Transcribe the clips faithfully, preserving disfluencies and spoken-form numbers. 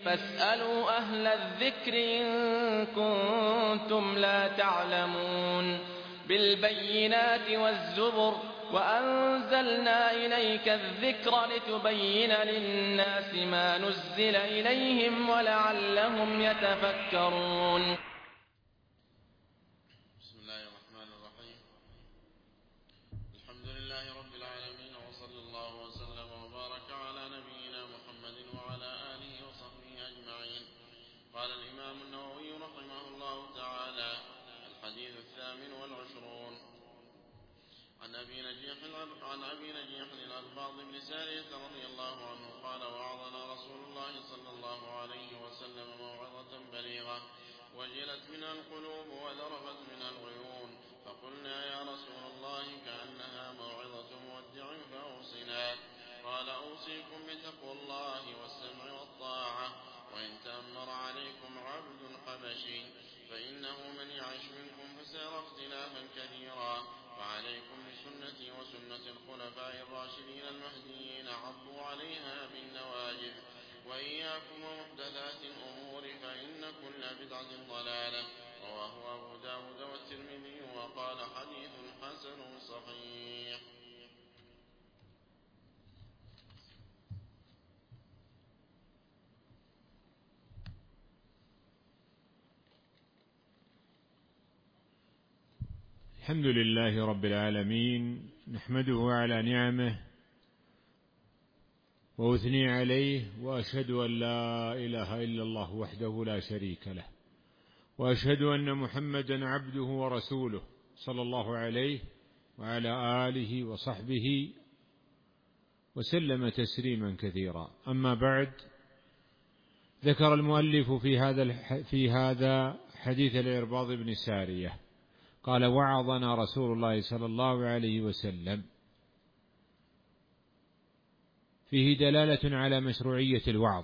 فاسألوا أهل الذكر إن كنتم لا تعلمون بالبينات والزبر وأنزلنا إليك الذكر لتبين للناس ما نزل إليهم ولعلهم يتفكرون. بسم الله الرحمن الرحيم. الحمد لله رب العالمين، وصلى الله وسلم وبارك على نبينا محمد وعلى آله وصحبه أجمعين. قال الإمام النووي رحمه الله تعالى: الحديث الثامن والعشرون عن أبي نجيح عن أبي نجيح الأرباض بن سارية رضي الله عنه قال: وعظنا رسول الله صلى الله عليه وسلم موعظة بليغة وجلت منها القلوب وذرفت منها العيون، فقلنا: يا رسول الله كأنها موعظة مودع فأوصنا. قال: أوصيكم بتقوى الله والسمع والطاعة، وإن تأمر عليكم عبد حبشي فإنه من يعش منكم فسيرى اختلافا كثيرا، وعليكم بسنتي وسنة الخلفاء الراشدين المهديين عضوا عليها بالنواجذ، وإياكم ومحدثات الأمور فإن كل بدعة ضلالة. رواه أبو داود والترمذي وقال: حديث حسن صحيح. الحمد لله رب العالمين، نحمده على نعمه وأثني عليه، وأشهد أن لا إله إلا الله وحده لا شريك له، وأشهد أن محمدا عبده ورسوله صلى الله عليه وعلى آله وصحبه وسلم تسليما كثيرا. أما بعد، ذكر المؤلف في هذا في هذا حديث الإرباض بن سارية قال: وعظنا رسول الله صلى الله عليه وسلم، فيه دلالة على مشروعية الوعظ،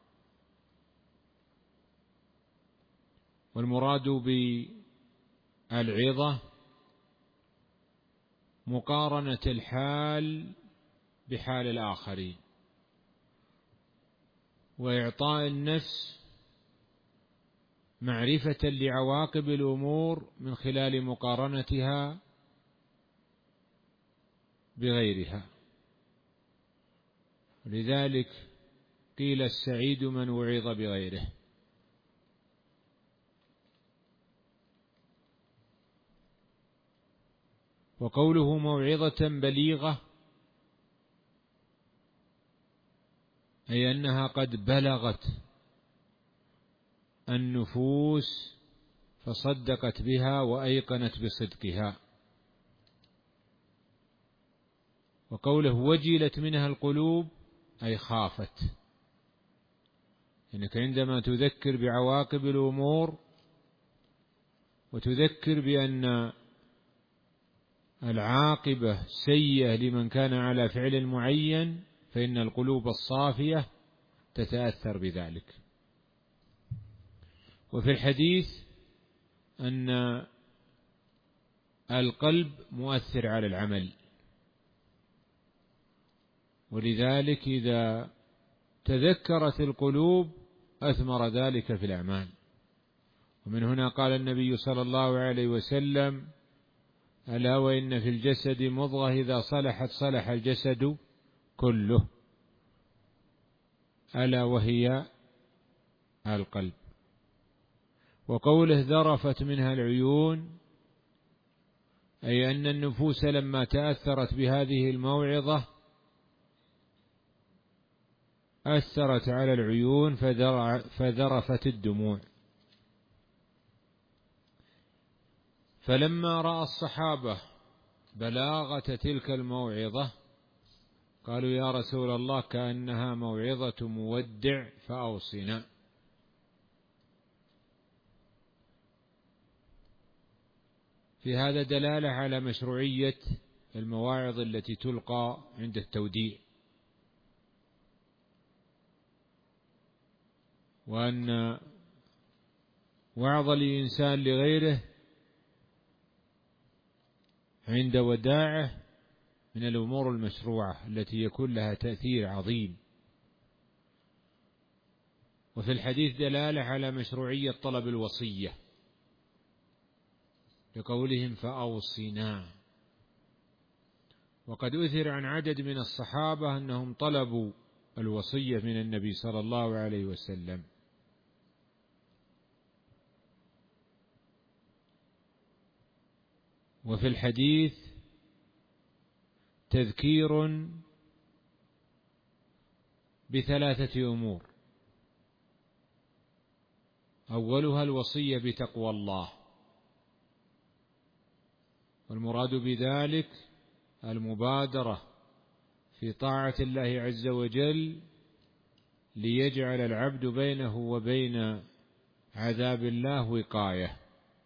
والمراد بالعظة مقارنة الحال بحال الآخرين، وإعطاء النفس معرفة لعواقب الأمور من خلال مقارنتها بغيرها. لذلك قيل: السعيد من وعظ بغيره. وقوله موعظة بليغة أي أنها قد بلغت النفوس فصدقت بها وأيقنت بصدقها. وقوله وجلت منها القلوب أي خافت، إنك عندما تذكر بعواقب الأمور وتذكر بأن العاقبة سيئة لمن كان على فعل معين، فإن القلوب الصافية تتأثر بذلك. وفي الحديث أن القلب مؤثر على العمل، ولذلك إذا تذكرت القلوب أثمر ذلك في الأعمال. ومن هنا قال النبي صلى الله عليه وسلم: ألا وإن في الجسد مضغة إذا صلحت صلح الجسد كله، ألا وهي القلب. وقوله ذرفت منها العيون أي أن النفوس لما تأثرت بهذه الموعظة أثرت على العيون فذرفت الدموع. فلما رأى الصحابة بلاغة تلك الموعظة قالوا: يا رسول الله كأنها موعظة مودع فأوصنا. في هذا دلالة على مشروعية المواعظ التي تلقى عند التوديع، وأن وعظ الإنسان لغيره عند وداعه من الأمور المشروعة التي يكون لها تأثير عظيم. وفي الحديث دلالة على مشروعية طلب الوصية لقولهم فأوصنا. وقد أثر عن عدد من الصحابة أنهم طلبوا الوصية من النبي صلى الله عليه وسلم. وفي الحديث تذكير بثلاثة أمور: أولها الوصية بتقوى الله، والمراد بذلك المبادرة في طاعة الله عز وجل ليجعل العبد بينه وبين عذاب الله وقاية.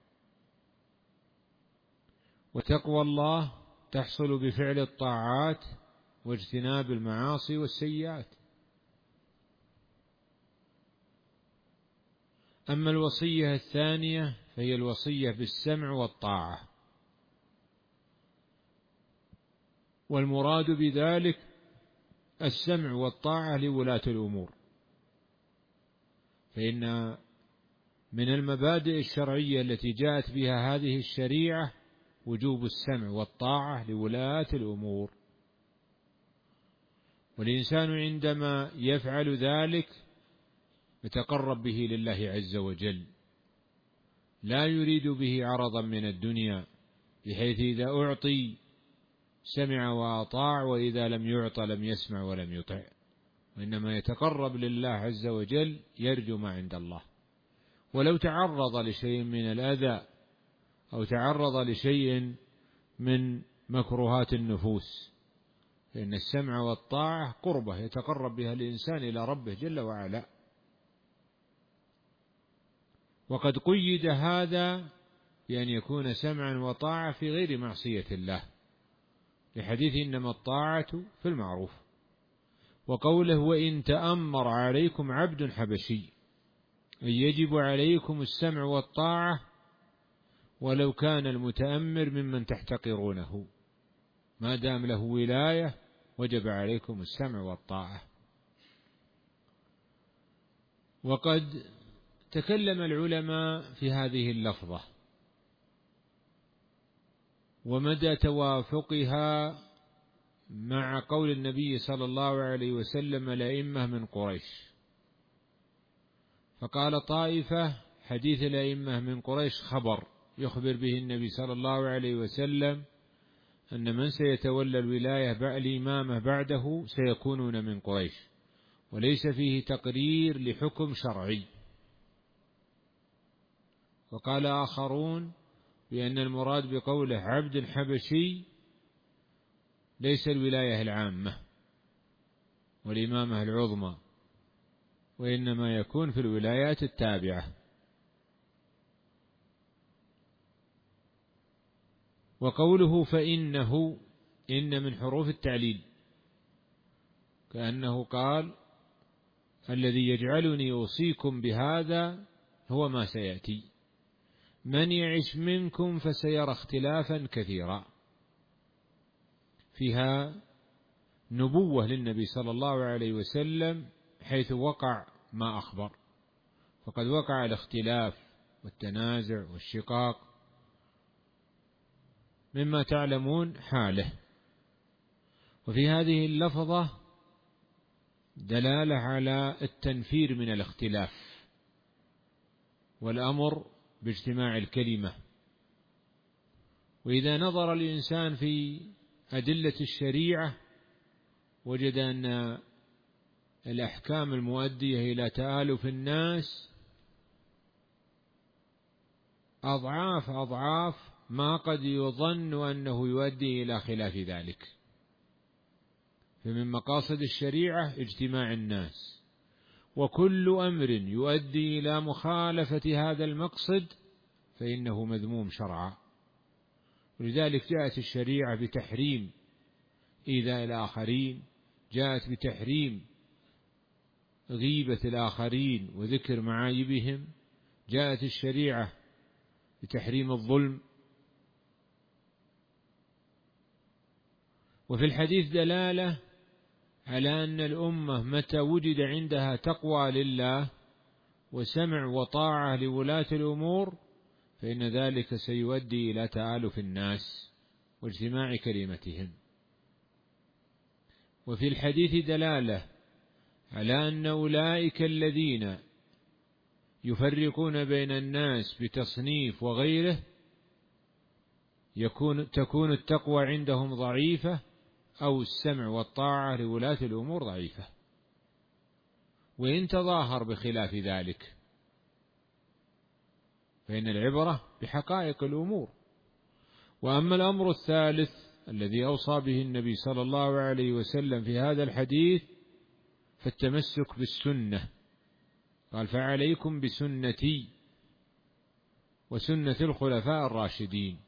وتقوى الله تحصل بفعل الطاعات واجتناب المعاصي والسيئات. أما الوصية الثانية فهي الوصية بالسمع والطاعة، والمراد بذلك السمع والطاعة لولاة الأمور، فإن من المبادئ الشرعية التي جاءت بها هذه الشريعة وجوب السمع والطاعة لولاة الأمور. والإنسان عندما يفعل ذلك يتقرب به لله عز وجل، لا يريد به عرضا من الدنيا، بحيث إذا أعطي سمع وأطاع، وإذا لم يعط لم يسمع ولم يطع، وإنما يتقرب لله عز وجل يرجو ما عند الله. ولو تعرض لشيء من الأذى أو تعرض لشيء من مكروهات النفوس، فإن السمع والطاعة قربة يتقرب بها الإنسان إلى ربه جل وعلا. وقد قيد هذا بأن يكون سمعا وطاعة في غير معصية الله، لحديث إنما الطاعة في المعروف، وقوله وإن تأمر عليكم عبد حبشي، أي يجب عليكم السمع والطاعة ولو كان المتأمر ممن تحتقرونه، ما دام له ولاية وجب عليكم السمع والطاعة. وقد تكلم العلماء في هذه اللفظة ومدى توافقها مع قول النبي صلى الله عليه وسلم الأئمة من قريش. فقال طائفة حديث الأئمة من قريش خبر يخبر به النبي صلى الله عليه وسلم أن من سيتولى الولاية الإمامة بعده سيكونون من قريش، وليس فيه تقرير لحكم شرعي. وقال آخرون بأن المراد بقوله عبد حبشي ليس الولاية العامة والإمامة العظمى، وإنما يكون في الولايات التابعة. وقوله فإنه، إن من حروف التعليل، كأنه قال الذي يجعلني أوصيكم بهذا هو ما سيأتي، من يعش منكم فسيرى اختلافا كثيرا. فيها نبوة للنبي صلى الله عليه وسلم حيث وقع ما أخبر، فقد وقع الاختلاف والتنازع والشقاق مما تعلمون حاله. وفي هذه اللفظة دلالة على التنفير من الاختلاف والأمر باجتماع الكلمة. وإذا نظر الإنسان في أدلة الشريعة وجد أن الأحكام المؤدية إلى تآلف الناس أضعاف أضعاف ما قد يظن أنه يؤدي إلى خلاف ذلك. فمن مقاصد الشريعة اجتماع الناس، وكل أمر يؤدي إلى مخالفة هذا المقصد فإنه مذموم شرعا. ولذلك جاءت الشريعة بتحريم إيذاء الآخرين، جاءت بتحريم غيبة الآخرين وذكر معايبهم، جاءت الشريعة بتحريم الظلم. وفي الحديث دلالة على أن الأمة متى وجد عندها تقوى لله وسمع وطاعة لولاة الأمور فإن ذلك سيؤدي إلى تآلف الناس واجتماع كلمتهم. وفي الحديث دلالة على أن أولئك الذين يفرقون بين الناس بتصنيف وغيره يكون تكون التقوى عندهم ضعيفة، أو السمع والطاعة لولاة الأمور ضعيفة، وإن تظاهر بخلاف ذلك فإن العبرة بحقائق الأمور. وأما الأمر الثالث الذي أوصى به النبي صلى الله عليه وسلم في هذا الحديث فالتمسك بالسنة، قال: فعليكم بسنتي وسنة الخلفاء الراشدين،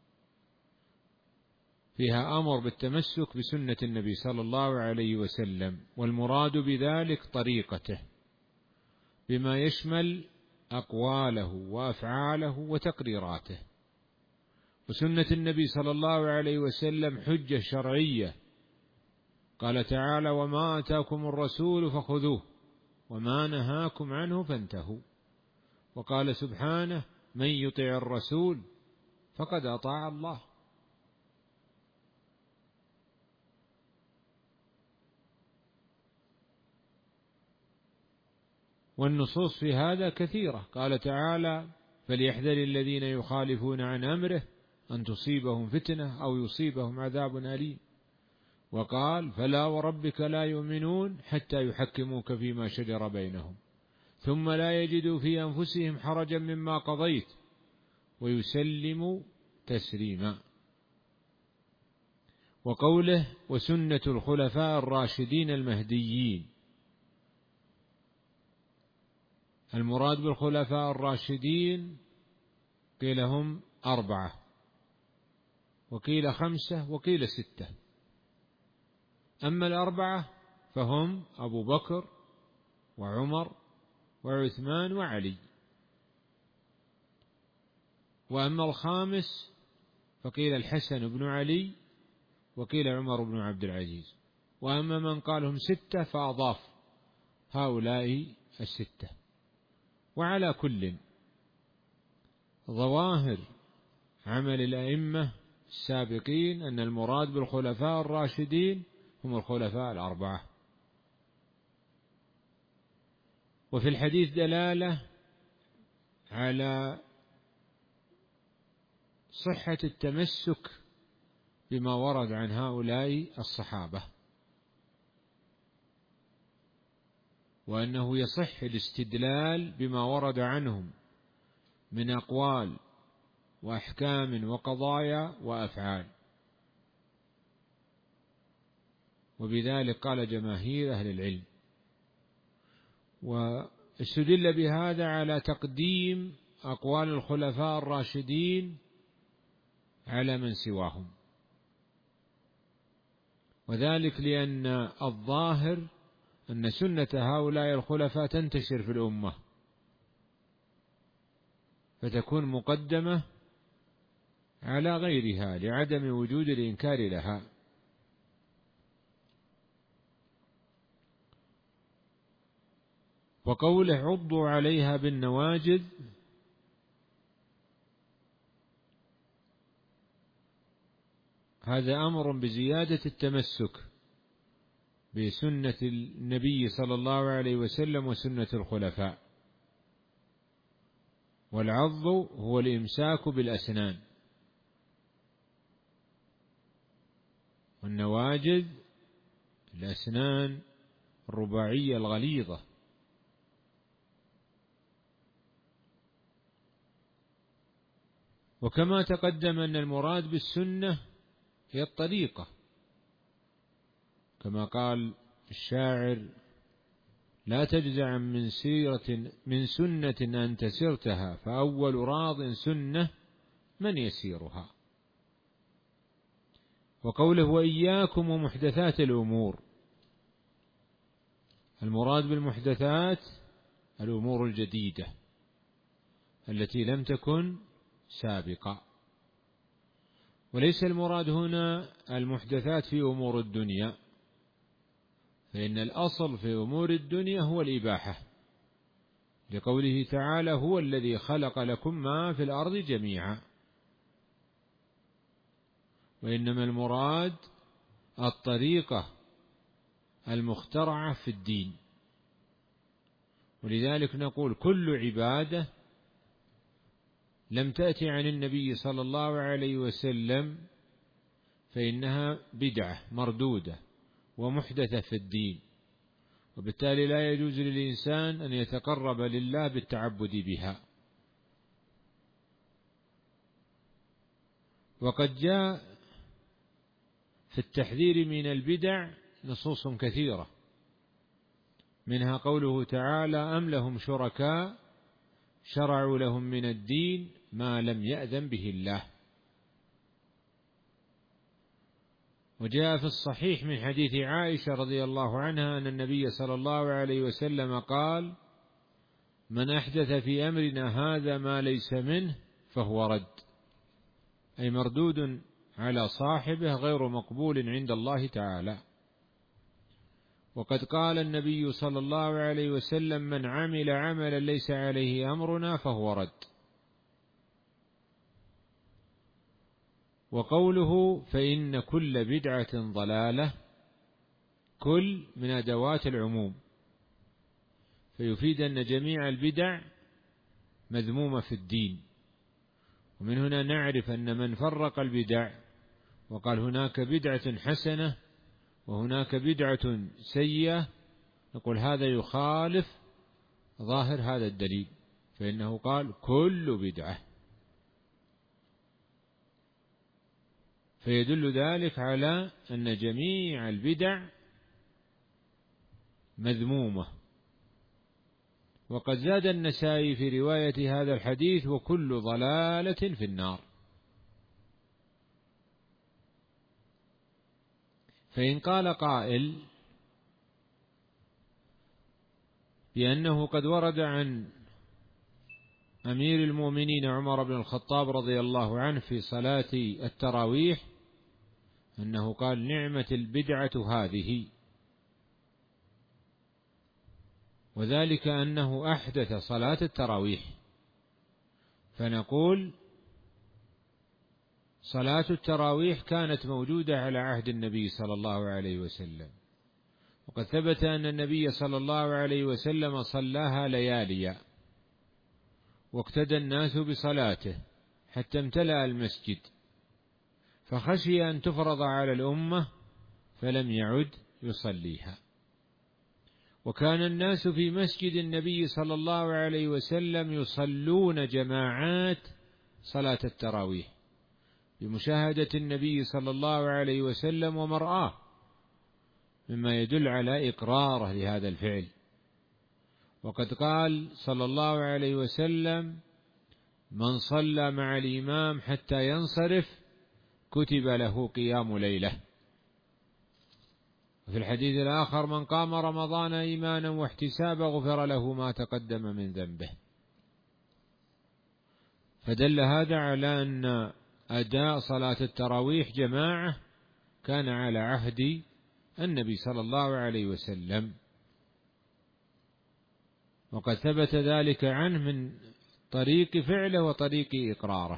فيها أمر بالتمسك بسنة النبي صلى الله عليه وسلم، والمراد بذلك طريقته بما يشمل أقواله وأفعاله وتقريراته. وسنة النبي صلى الله عليه وسلم حجة شرعية، قال تعالى: وما آتاكم الرسول فخذوه وما نهاكم عنه فانتهوا. وقال سبحانه: من يطع الرسول فقد أطاع الله. والنصوص في هذا كثيرة، قال تعالى: فليحذر الذين يخالفون عن أمره أن تصيبهم فتنة أو يصيبهم عذاب أليم. وقال: فلا وربك لا يؤمنون حتى يحكموك فيما شجر بينهم ثم لا يجدوا في أنفسهم حرجا مما قضيت ويسلموا تسليما. وقوله: وسنة الخلفاء الراشدين المهديين، المراد بالخلفاء الراشدين قيل هم أربعة، وقيل خمسة، وقيل ستة. أما الأربعة فهم أبو بكر وعمر وعثمان وعلي. وأما الخامس فقيل الحسن بن علي، وقيل عمر بن عبد العزيز. وأما من قالهم ستة فأضاف هؤلاء الستة. وعلى كل ظواهر عمل الأئمة السابقين أن المراد بالخلفاء الراشدين هم الخلفاء الأربعة. وفي الحديث دلالة على صحة التمسك بما ورد عن هؤلاء الصحابة، وأنه يصح الاستدلال بما ورد عنهم من أقوال وأحكام وقضايا وأفعال. وبذلك قال جماهير أهل العلم. واستدل بهذا على تقديم أقوال الخلفاء الراشدين على من سواهم، وذلك لأن الظاهر أن سنة هؤلاء الخلفاء تنتشر في الأمة فتكون مقدمة على غيرها لعدم وجود الإنكار لها. وقوله: عضوا عليها بالنواجذ، هذا أمر بزيادة التمسك بسنة النبي صلى الله عليه وسلم وسنة الخلفاء. والعض هو الإمساك بالأسنان، والنواجذ الأسنان الرباعية الغليظة. وكما تقدم أن المراد بالسنة هي الطريقة، كما قال الشاعر: لا تجزع من سيرة من سنة أنت سرتها فأول راض سنة من يسيرها. وقوله: وإياكم ومحدثات الأمور، المراد بالمحدثات الأمور الجديدة التي لم تكن سابقة، وليس المراد هنا المحدثات في أمور الدنيا، فإن الأصل في أمور الدنيا هو الإباحة، لقوله تعالى هو الذي خلق لكم ما في الأرض جميعا، وإنما المراد الطريقة المخترعة في الدين. ولذلك نقول كل عبادة لم تأتي عن النبي صلى الله عليه وسلم فإنها بدعة مردودة ومحدثة في الدين، وبالتالي لا يجوز للإنسان أن يتقرب لله بالتعبد بها. وقد جاء في التحذير من البدع نصوص كثيرة، منها قوله تعالى أم لهم شركاء شرعوا لهم من الدين ما لم يأذن به الله. وجاء في الصحيح من حديث عائشة رضي الله عنها أن النبي صلى الله عليه وسلم قال من أحدث في أمرنا هذا ما ليس منه فهو رد، أي مردود على صاحبه غير مقبول عند الله تعالى. وقد قال النبي صلى الله عليه وسلم من عمل عملا ليس عليه أمرنا فهو رد. وقوله فإن كل بدعة ضلالة، كل من أدوات العموم، فيفيد أن جميع البدع مذمومة في الدين. ومن هنا نعرف أن من فرق البدع وقال هناك بدعة حسنة وهناك بدعة سيئة، نقول هذا يخالف ظاهر هذا الدليل، فإنه قال كل بدعة، فيدل ذلك على أن جميع البدع مذمومة. وقد زاد النسائي في رواية هذا الحديث وكل ضلالة في النار. فإن قال قائل بأنه قد ورد عن أمير المؤمنين عمر بن الخطاب رضي الله عنه في صلاة التراويح أنه قال نعمة البدعة هذه، وذلك أنه أحدث صلاة التراويح، فنقول صلاة التراويح كانت موجودة على عهد النبي صلى الله عليه وسلم، وقد ثبت أن النبي صلى الله عليه وسلم صلاها لياليا، واقتدى الناس بصلاته حتى امتلأ المسجد، فخشي أن تفرض على الأمة فلم يعد يصليها. وكان الناس في مسجد النبي صلى الله عليه وسلم يصلون جماعات صلاة التراويح بمشاهدة النبي صلى الله عليه وسلم ومرآه، مما يدل على إقراره لهذا الفعل. وقد قال صلى الله عليه وسلم من صلى مع الإمام حتى ينصرف كتب له قيام ليلة. وفي الحديث الآخر من قام رمضان إيمانا واحتسابا غفر له ما تقدم من ذنبه. فدل هذا على أن أداء صلاة التراويح جماعة كان على عهد النبي صلى الله عليه وسلم، وقد ثبت ذلك عنه من طريق فعله وطريق إقراره.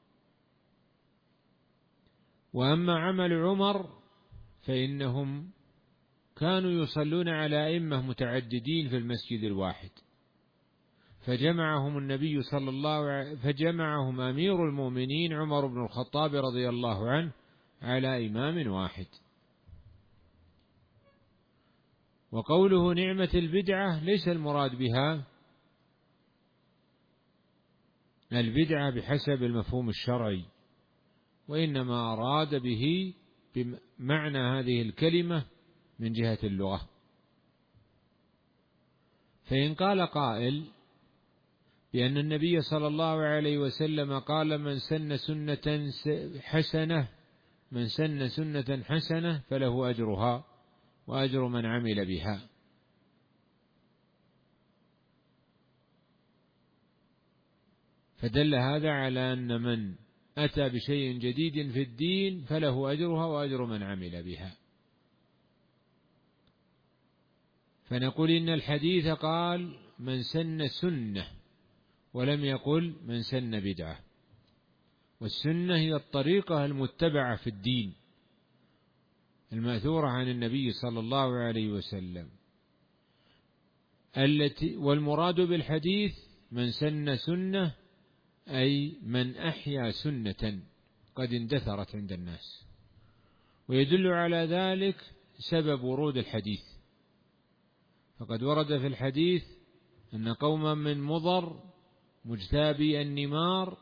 وأما عمل عمر فإنهم كانوا يصلون على أئمة متعددين في المسجد الواحد، فجمعهم النبي صلى الله عليه فجمعهم أمير المؤمنين عمر بن الخطاب رضي الله عنه على إمام واحد. وقوله نعمة البدعة ليس المراد بها البدعة بحسب المفهوم الشرعي، وإنما أراد به بمعنى هذه الكلمة من جهة اللغة. فإن قال قائل بأن النبي صلى الله عليه وسلم قال من سن سنة حسنة من سن سنة حسنة فله أجرها وأجر من عمل بها، فدل هذا على أن من أتى بشيء جديد في الدين فله أجرها وأجر من عمل بها. فنقول إن الحديث قال من سن سنة ولم يقل من سن بدعة. والسنة هي الطريقة المتبعة في الدين المأثورة عن النبي صلى الله عليه وسلم التي والمراد بالحديث من سن سنة أي من أحيا سنة قد اندثرت عند الناس. ويدل على ذلك سبب ورود الحديث، فقد ورد في الحديث أن قوما من مضر مجتابي النمار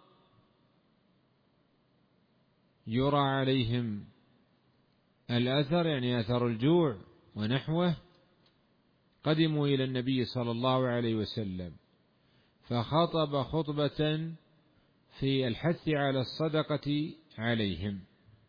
يرى عليهم الأثر، يعني أثر الجوع ونحوه، قدموا إلى النبي صلى الله عليه وسلم فخطب خطبة في الحث على الصدقة عليهم،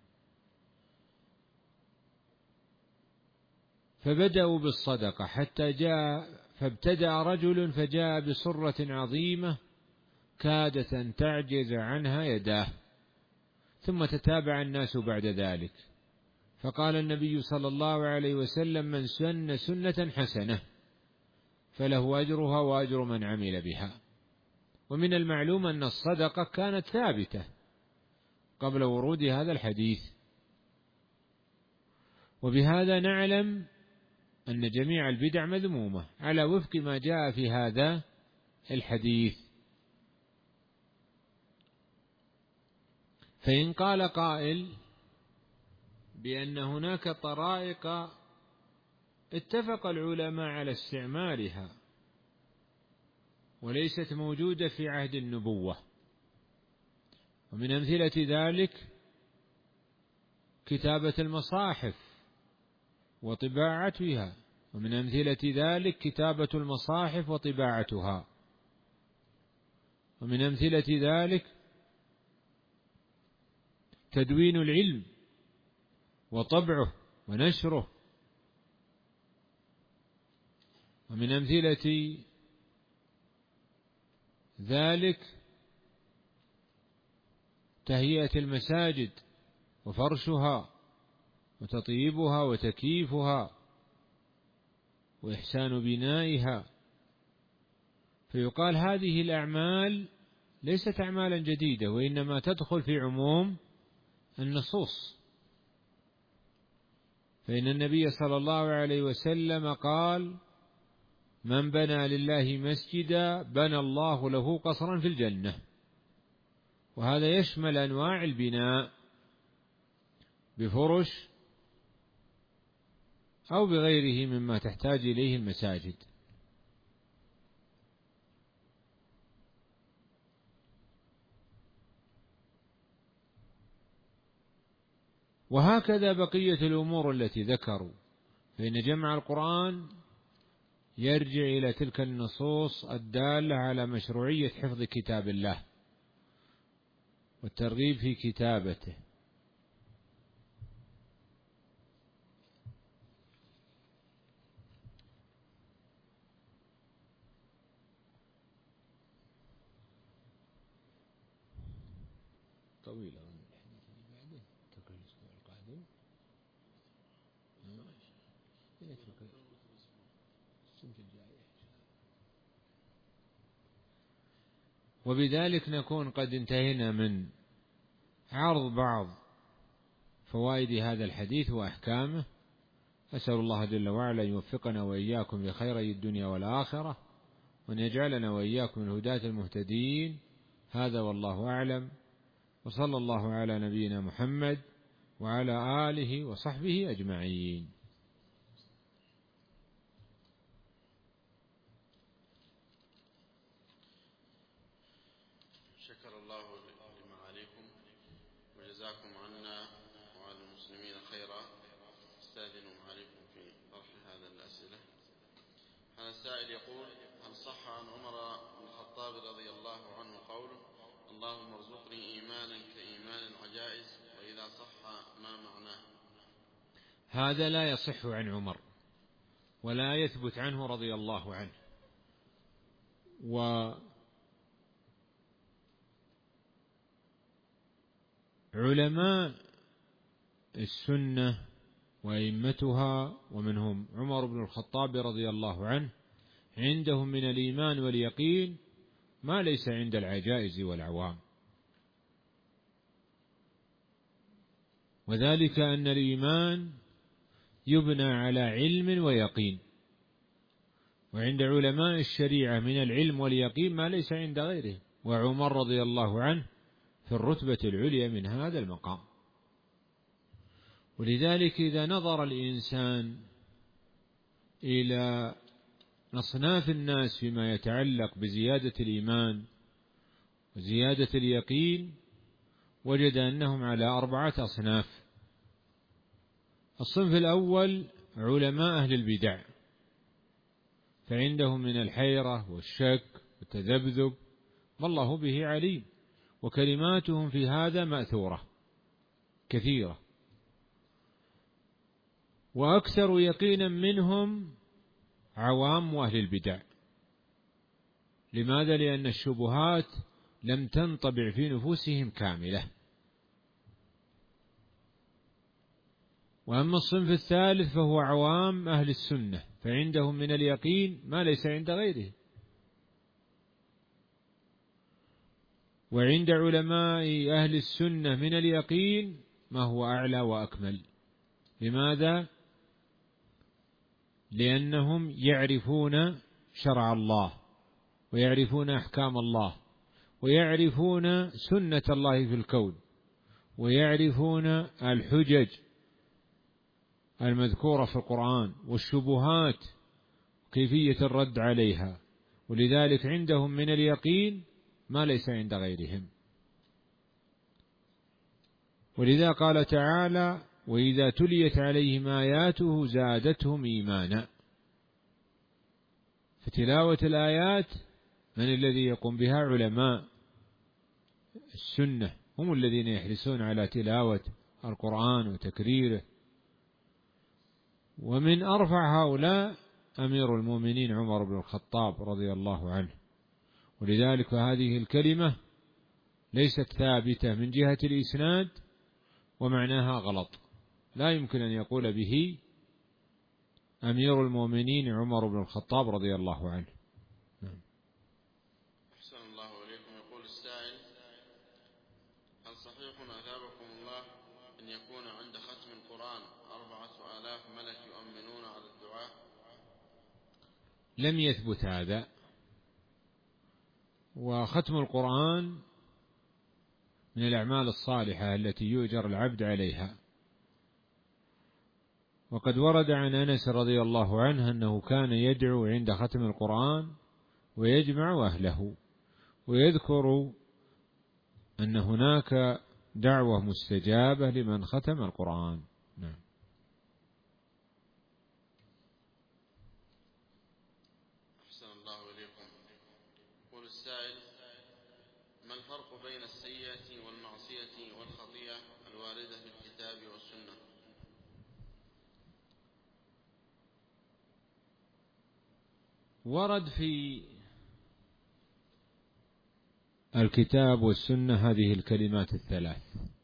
فبدأوا بالصدقة حتى جاء فابتدأ رجل فجاء بصرة عظيمة كادت أن تعجز عنها يداه، ثم تتابع الناس بعد ذلك، فقال النبي صلى الله عليه وسلم من سن سنة حسنة فله أجرها وأجر من عمل بها. ومن المعلوم أن الصدقة كانت ثابتة قبل ورود هذا الحديث، وبهذا نعلم أن جميع البدع مذمومة على وفق ما جاء في هذا الحديث. فإن قال قائل بأن هناك طرائق اتفق العلماء على استعمالها وليست موجودة في عهد النبوة، ومن أمثلة ذلك كتابة المصاحف وطباعتها، ومن أمثلة ذلك كتابة المصاحف وطباعتها، ومن أمثلة ذلك تدوين العلم وطبعه ونشره، ومن أمثلة ذلك تهيئة المساجد وفرشها وتطييبها وتكييفها وإحسان بنائها. فيقال هذه الأعمال ليست أعمالا جديدة، وإنما تدخل في عموم النصوص، فإن النبي صلى الله عليه وسلم قال من بنى لله مسجدا بنى الله له قصرا في الجنة، وهذا يشمل أنواع البناء بفرش أو بغيره مما تحتاج إليه المساجد. وهكذا بقية الأمور التي ذكروا، فإن جمع القرآن يرجع إلى تلك النصوص الدالة على مشروعية حفظ كتاب الله والترغيب في كتابته. طويلة الحديث اللي بعده تكون الأسبوع القادم السنة الجاية. وبذلك نكون قد انتهينا من عرض بعض فوائد هذا الحديث وأحكامه. أسأل الله جل وعلا أن يوفقنا وإياكم لخيري الدنيا والآخرة، وأن يجعلنا وإياكم من الهداة المهتدين. هذا والله أعلم، وصلى الله على نبينا محمد وعلى آله وصحبه أجمعين. شكر الله لمعاليكم وجزاكم عنا وعلى المسلمين خيرا. استاذن معاليكم في طرح هذا الأسئلة. هذا السائل يقول: هل صح عن عمر بن الخطاب رضي الله عنه قوله اللهم ارزقني إيمانا كإيمان العجائز؟ وإذا صح ما معناه؟ هذا لا يصح عن عمر ولا يثبت عنه رضي الله عنه. وعلماء السنة وأئمتها ومنهم عمر بن الخطاب رضي الله عنه عندهم من الإيمان واليقين ما ليس عند العجائز والعوام، وذلك أن الإيمان يبنى على علم ويقين، وعند علماء الشريعة من العلم واليقين ما ليس عند غيرهم، وعمر رضي الله عنه في الرتبة العليا من هذا المقام. ولذلك إذا نظر الإنسان إلى أصناف الناس فيما يتعلق بزيادة الإيمان وزيادة اليقين وجد أنهم على أربعة أصناف. الصنف الأول علماء أهل البدع، فعندهم من الحيرة والشك والتذبذب ما الله به عليم، وكلماتهم في هذا مأثورة كثيرة. وأكثر يقينا منهم عوام أهل البدع. لماذا؟ لأن الشبهات لم تنطبع في نفوسهم كاملة. وأما الصنف الثالث فهو عوام أهل السنة، فعندهم من اليقين ما ليس عند غيره. وعند علماء أهل السنة من اليقين ما هو أعلى وأكمل. لماذا؟ لأنهم يعرفون شرع الله، ويعرفون أحكام الله، ويعرفون سنة الله في الكون، ويعرفون الحجج المذكورة في القرآن والشبهات كيفية الرد عليها. ولذلك عندهم من اليقين ما ليس عند غيرهم. ولذا قال تعالى: وإذا تليت عليهم آياته زادتهم إيمانا. فتلاوة الآيات من الذي يقوم بها؟ علماء السنة، هم الذين يحرصون على تلاوة القرآن وتكريره. ومن أرفع هؤلاء أمير المؤمنين عمر بن الخطاب رضي الله عنه. ولذلك فهذه الكلمة ليست ثابتة من جهة الإسناد، ومعناها غلط، لا يمكن أن يقول به أمير المؤمنين عمر بن الخطاب رضي الله عنه. أحسن الله إليكم. يقول السائل: هل صحيح أثابكم الله أن يكون عند ختم القرآن أربعة آلاف ملك يؤمنون على الدعاء؟ لم يثبت هذا. وختم القرآن من الأعمال الصالحة التي يؤجر العبد عليها. وقد ورد عن أنس رضي الله عنه أنه كان يدعو عند ختم القرآن ويجمع أهله، ويذكر أن هناك دعوة مستجابة لمن ختم القرآن. نعم. أحسن الله إليكم. يقول السائل: ما الفرق بين السيئة والمعصية والخطيئة الواردة في الكتاب والسنة؟ ورد في الكتاب والسنة هذه الكلمات الثلاث: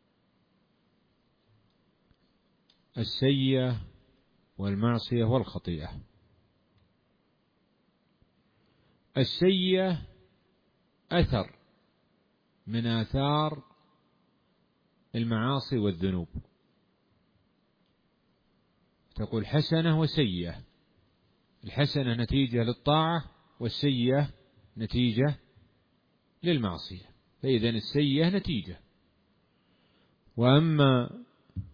السيئة والمعصية والخطيئة. السيئة أثر من آثار المعاصي والذنوب، تقول حسنة وسيئة. الحسنة نتيجة للطاعة، والسيئة نتيجة للمعصية، فإذا السيئة نتيجة. وأما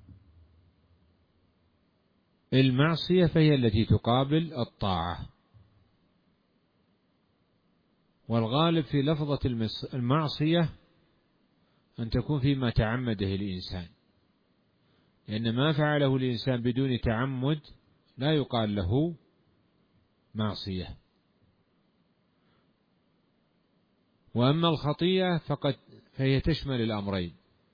المعصية فهي التي تقابل الطاعة. والغالب في لفظة المعصية أن تكون فيما تعمده الإنسان، لأن ما فعله الإنسان بدون تعمد لا يقال له معصية. وأما الخطيئة فقد فهي تشمل الأمرين: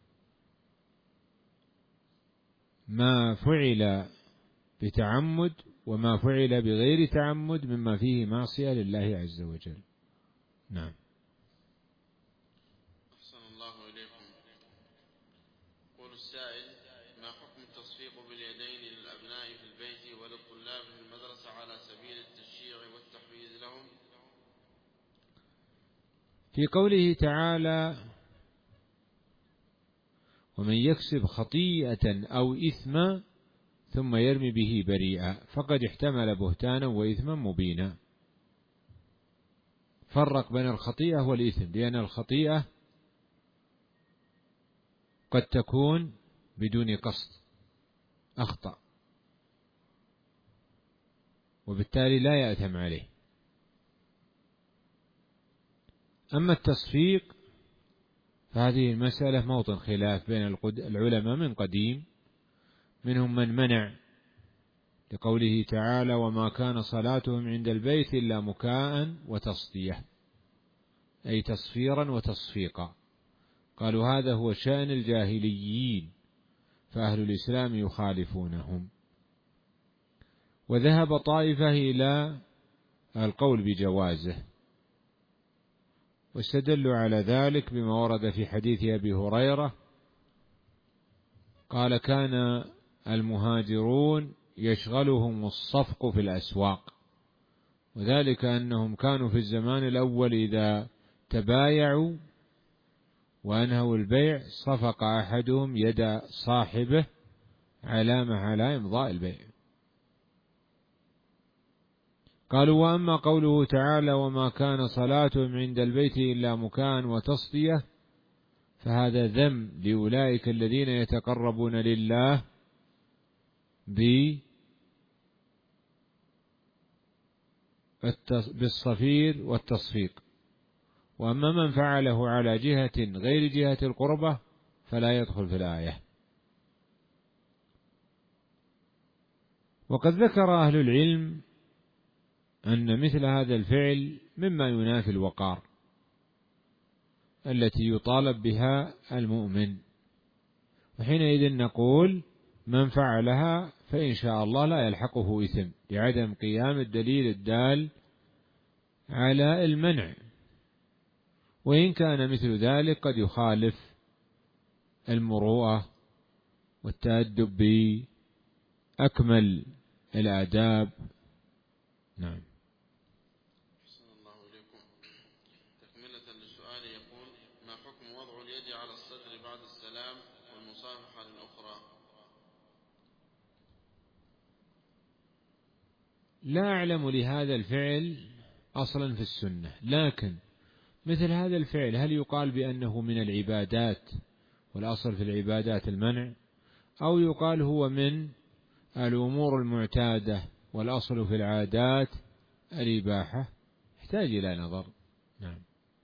ما فعل بتعمد وما فعل بغير تعمد مما فيه معصية لله عز وجل. نعم. أحسن الله إليكم. يقول السائل: ما حكم التصفيق باليدين للأبناء في البيت وللطلاب في المدرسة على سبيل التشجيع والتحفيز لهم؟ في قوله تعالى ومن يكسب خطيئة أو إثما ثم يرمي به بريئا فقد احتمل بهتانا وإثما مبينا. فرق بين الخطيئة والإثم، لأن الخطيئة قد تكون بدون قصد، أخطأ وبالتالي لا يأثم عليه. أما التصفيق فهذه المسألة موطن خلاف بين العلماء من قديم، منهم من منع لقوله تعالى وما كان صلاتهم عند البيت إلا مكاء وتصدية، أي تصفيرا وتصفيقا. قالوا هذا هو شأن الجاهليين، فأهل الإسلام يخالفونهم. وذهب طائفة إلى القول بجوازه، واستدلوا على ذلك بما ورد في حديث أبي هريرة قال كان المهاجرون يشغلهم الصفق في الأسواق، وذلك أنهم كانوا في الزمان الأول إذا تبايعوا وأنهوا البيع صفق أحدهم يد صاحبه علامة على إمضاء البيع. قالوا وأما قوله تعالى وما كان صلاتهم عند البيت إلا مكاء وتصدية فهذا ذم لأولئك الذين يتقربون لله بالصفير والتصفيق. وأما من فعله على جهة غير جهة القربة فلا يدخل في الآية. وقد ذكر أهل العلم أن مثل هذا الفعل مما ينافي الوقار التي يطالب بها المؤمن، وحينئذ نقول من فعلها فإن شاء الله لا يلحقه إثم لعدم قيام الدليل الدال على المنع، وإن كان مثل ذلك قد يخالف المروءة والتأدب بأكمل الآداب. نعم. أحسن الله إليكم. تكملة للسؤال يقول ما حكم وضع اليد على الصدر بعد السلام والمصافحة للأخرى؟ لا أعلم لهذا الفعل أصلا في السنة، لكن مثل هذا الفعل هل يقال بأنه من العبادات والأصل في العبادات المنع، أو يقال هو من الأمور المعتادة والأصل في العادات الإباحة؟ يحتاج إلى نظر. نعم.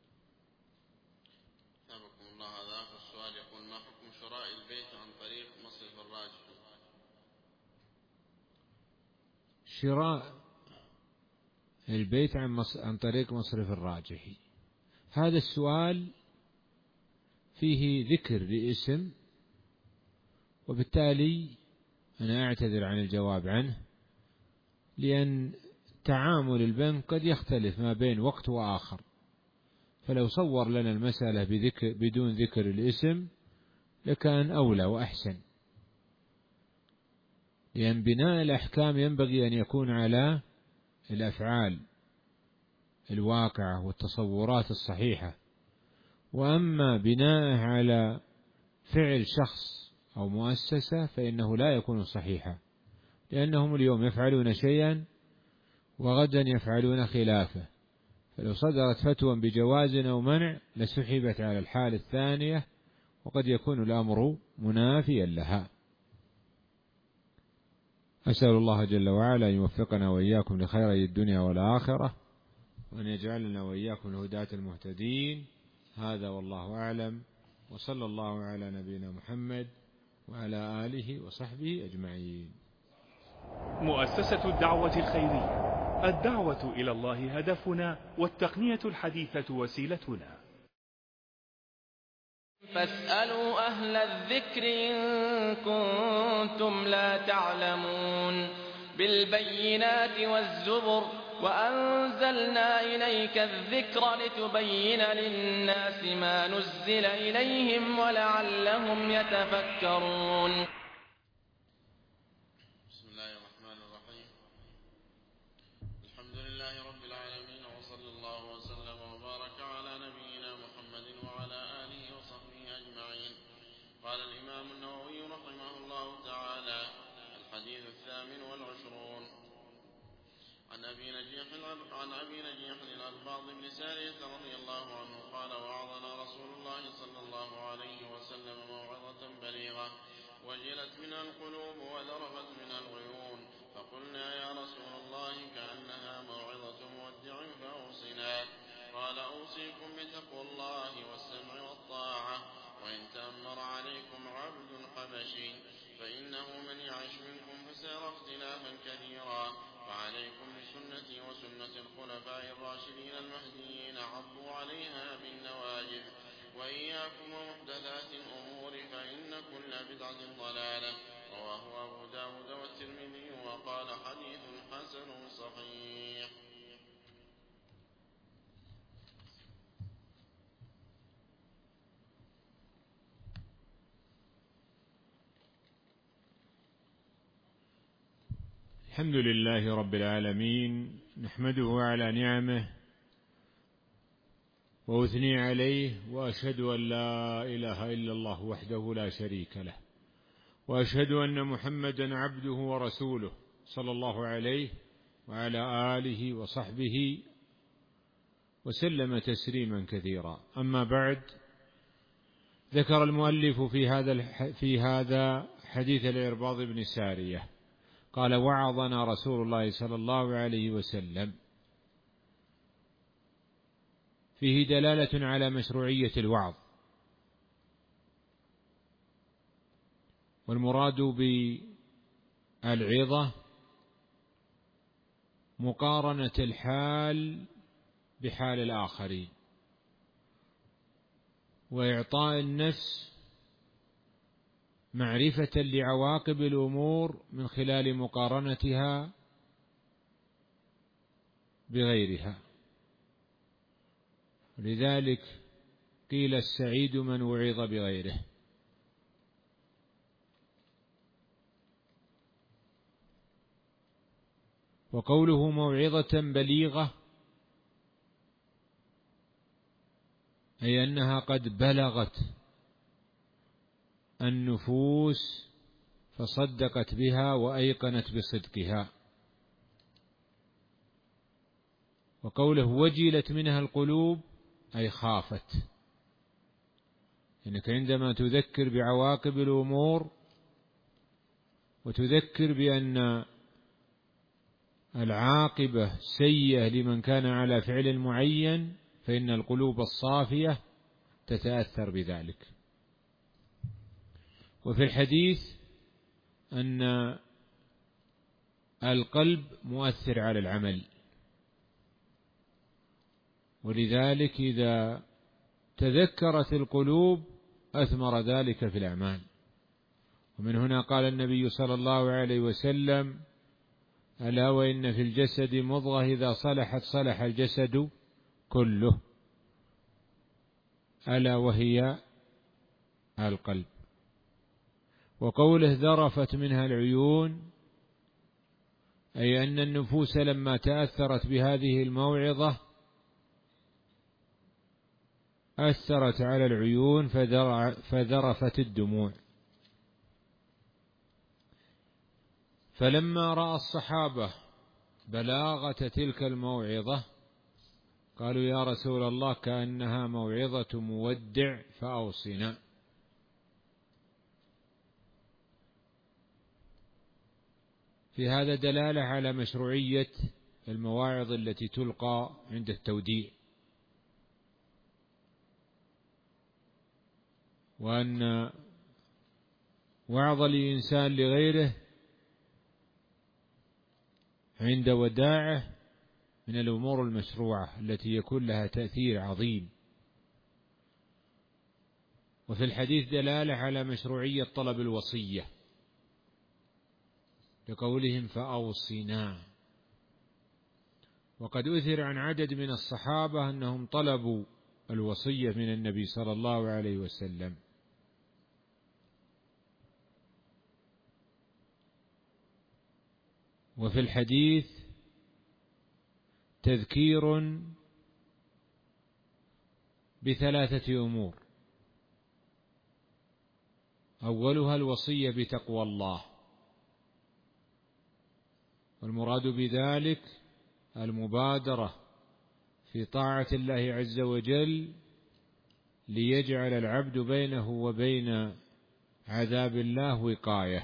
ثابكم الله. هذا آخر السؤال يقول ما حكم شراء البيت عن طريق مصرف الراجح؟ شراء البيت عن, مص... عن طريق مصرف الراجح، هذا السؤال فيه ذكر لاسم، وبالتالي أنا أعتذر عن الجواب عنه، لأن تعامل البنك قد يختلف ما بين وقت وآخر، فلو صور لنا المسألة بذكر بدون ذكر الاسم لكان أولى وأحسن، لأن بناء الأحكام ينبغي أن يكون على الأفعال الواقعة والتصورات الصحيحة، وأما بناء على فعل شخص أو مؤسسة فإنه لا يكون صحيحا، لأنهم اليوم يفعلون شيئا وغدا يفعلون خلافه، فلو صدرت فتوى بجواز أو منع لسحبت على الحال الثانية، وقد يكون الأمر منافيا لها. أسأل الله جل وعلا أن يوفقنا وإياكم لخيري الدنيا والآخرة، وأن يجعلنا وإياكم الهداة المهتدين. هذا والله أعلم، وصلى الله على نبينا محمد وعلى آله وصحبه أجمعين. مؤسسة الدعوة الخيرية، الدعوة إلى الله هدفنا، والتقنية الحديثة وسيلتنا. فاسألوا أهل الذكر إن كنتم لا تعلمون. بالبينات والزبر وأنزلنا إليك الذكر لتبين للناس ما نزل إليهم ولعلهم يتفكرون. وعن أبي نجيح الأرباض بن سارية رضي الله عنه قال وعظنا رسول الله صلى الله عليه وسلم موعظة بليغة وجلت منها القلوب وذرفت منها العيون فقلنا يا رسول الله كأنها موعظة مودع فأوصنا قال أوصيكم بتقوى الله والسمع والطاعة وإن تأمر عليكم عبد حبشي فإنه من يعش منكم فسيرى اختلافا كثيرا فعليكم بسنتي وسنة الخلفاء الراشدين المهديين عضوا عليها بالنواجذ وإياكم ومحدثات الأمور فإن كل بدعة ضلالة رواه أبو داود والترمذي وقال حديث حسن صحيح. الحمد لله رب العالمين، نحمده على نعمه وأثني عليه، وأشهد أن لا إله إلا الله وحده لا شريك له، وأشهد أن محمدا عبده ورسوله صلى الله عليه وعلى آله وصحبه وسلم تسليما كثيرا. أما بعد، ذكر المؤلف في هذا في هذا حديث العرباض بن سارية قال وعظنا رسول الله صلى الله عليه وسلم، فيه دلالة على مشروعية الوعظ، والمراد بالعظة مقارنة الحال بحال الآخرين، وإعطاء النفس معرفة لعواقب الأمور من خلال مقارنتها بغيرها. لذلك قيل السعيد من وعظ بغيره. وقوله موعظة بليغة أي أنها قد بلغت النفوس فصدقت بها وأيقنت بصدقها. وقوله وجلت منها القلوب أي خافت، إنك عندما تذكر بعواقب الأمور وتذكر بأن العاقبة سيئة لمن كان على فعل معين، فإن القلوب الصافية تتأثر بذلك. وفي الحديث أن القلب مؤثر على العمل، ولذلك إذا تذكرت القلوب أثمر ذلك في الأعمال. ومن هنا قال النبي صلى الله عليه وسلم ألا وإن في الجسد مضغة إذا صلحت صلح الجسد كله، ألا وهي القلب. وقوله ذرفت منها العيون أي أن النفوس لما تأثرت بهذه الموعظة أثرت على العيون فذرفت الدموع. فلما رأى الصحابة بلاغة تلك الموعظة قالوا يا رسول الله كأنها موعظة مودع فأوصنا. في هذا دلالة على مشروعية المواعظ التي تلقى عند التوديع، وأن وعظ الإنسان لغيره عند وداعه من الأمور المشروعة التي يكون لها تأثير عظيم. وفي الحديث دلالة على مشروعية طلب الوصية لقولهم فأوصنا. وقد أثر عن عدد من الصحابة أنهم طلبوا الوصية من النبي صلى الله عليه وسلم. وفي الحديث تذكير بثلاثة أمور، أولها الوصية بتقوى الله، والمراد بذلك المبادرة في طاعة الله عز وجل ليجعل العبد بينه وبين عذاب الله وقاية.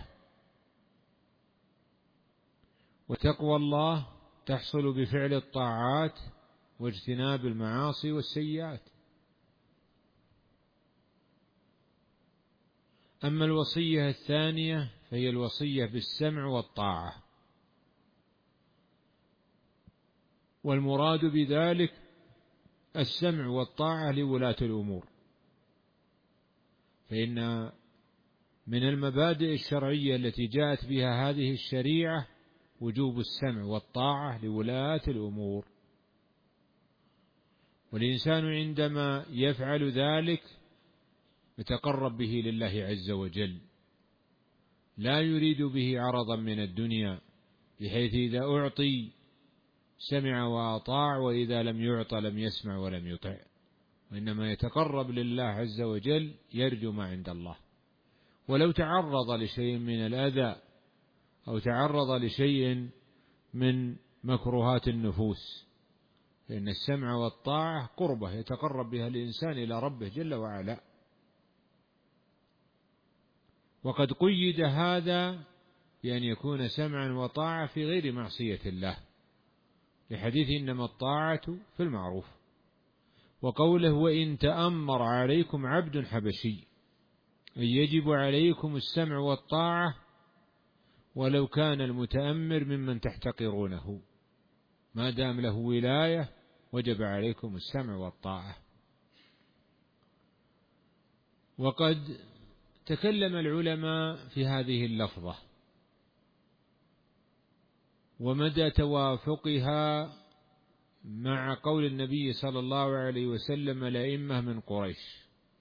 وتقوى الله تحصل بفعل الطاعات واجتناب المعاصي والسيئات. أما الوصية الثانية فهي الوصية بالسمع والطاعة، والمراد بذلك السمع والطاعة لولاة الأمور، فإن من المبادئ الشرعية التي جاءت بها هذه الشريعة وجوب السمع والطاعة لولاة الأمور. والإنسان عندما يفعل ذلك يتقرب به لله عز وجل، لا يريد به عرضا من الدنيا، بحيث إذا أعطي سمع وأطاع، وإذا لم يعط لم يسمع ولم يطع، وإنما يتقرب لله عز وجل يرجو ما عند الله. ولو تعرض لشيء من الأذى أو تعرض لشيء من مكروهات النفوس، فإن السمع والطاعة قربة يتقرب بها الإنسان إلى ربه جل وعلا. وقد قيد هذا بأن يكون سمعا وطاعة في غير معصية الله، لحديث إنما الطاعة في المعروف، وقوله وإن تأمر عليكم عبد حبشي، أي يجب عليكم السمع والطاعة ولو كان المتأمر ممن تحتقرونه، ما دام له ولاية وجب عليكم السمع والطاعة. وقد تكلم العلماء في هذه اللفظة ومدى توافقها مع قول النبي صلى الله عليه وسلم الأئمة من قريش.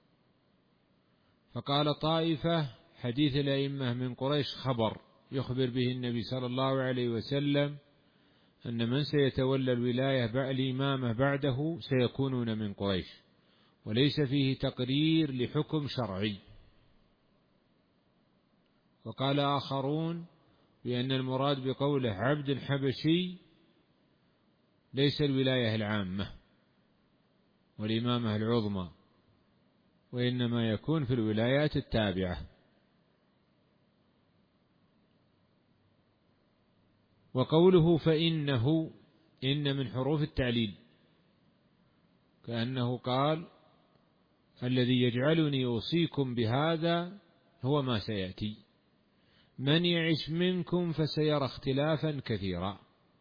فقال طائفة حديث الأئمة من قريش خبر يخبر به النبي صلى الله عليه وسلم أن من سيتولى الولاية الإمامة بعده سيكونون من قريش، وليس فيه تقرير لحكم شرعي. وقال آخرون بأن المراد بقوله عبد حبشي ليس الولاية العامة والإمامة العظمى، وإنما يكون في الولايات التابعة. وقوله فإنه، إن من حروف التعليل، كأنه قال الذي يجعلني أوصيكم بهذا هو ما سيأتي، من يعش منكم فسيرى اختلافا كثيرا.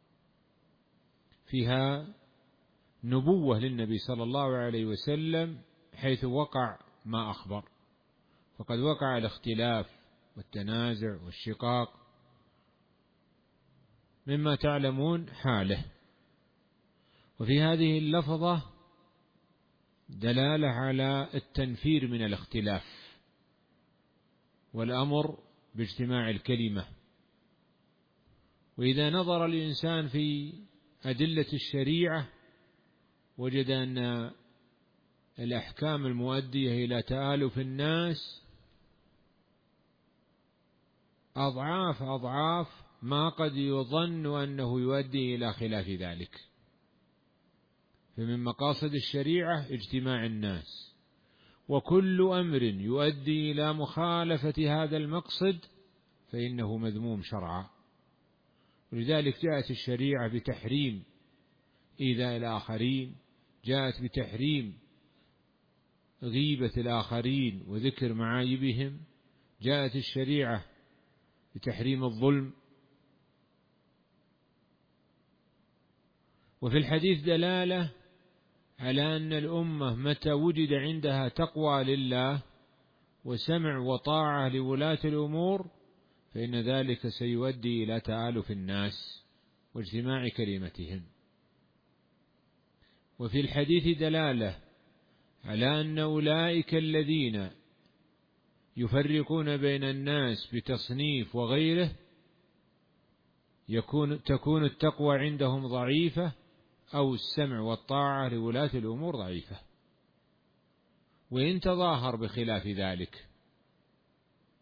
فيها نبوة للنبي صلى الله عليه وسلم حيث وقع ما أخبر، فقد وقع الاختلاف والتنازع والشقاق مما تعلمون حاله. وفي هذه اللفظة دلالة على التنفير من الاختلاف والأمر باجتماع الكلمة. وإذا نظر الإنسان في أدلة الشريعة وجد أن الأحكام المؤدية إلى تآلف الناس أضعاف أضعاف ما قد يظن أنه يؤدي إلى خلاف ذلك. فمن مقاصد الشريعة اجتماع الناس، وكل أمر يؤدي إلى مخالفة هذا المقصد فإنه مذموم شرعا. ولذلك جاءت الشريعة بتحريم إيذاء الآخرين، جاءت بتحريم غيبة الآخرين وذكر معايبهم، جاءت الشريعة بتحريم الظلم. وفي الحديث دلالة على أن الأمة متى وجد عندها تقوى لله وسمع وطاعة لولاة الأمور فإن ذلك سيؤدي إلى تآلف الناس واجتماع كلمتهم. وفي الحديث دلالة على أن أولئك الذين يفرقون بين الناس بتصنيف وغيره يكون تكون التقوى عندهم ضعيفة، أو السمع والطاعة لولاة الأمور ضعيفة، وإن تظاهر بخلاف ذلك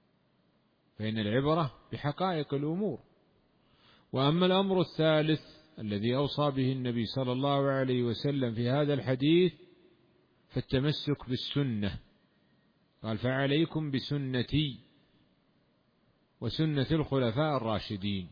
فإن العبرة بحقائق الأمور. وأما الأمر الثالث الذي أوصى به النبي صلى الله عليه وسلم في هذا الحديث فالتمسك بالسنة، قال فعليكم بسنتي وسنة الخلفاء الراشدين،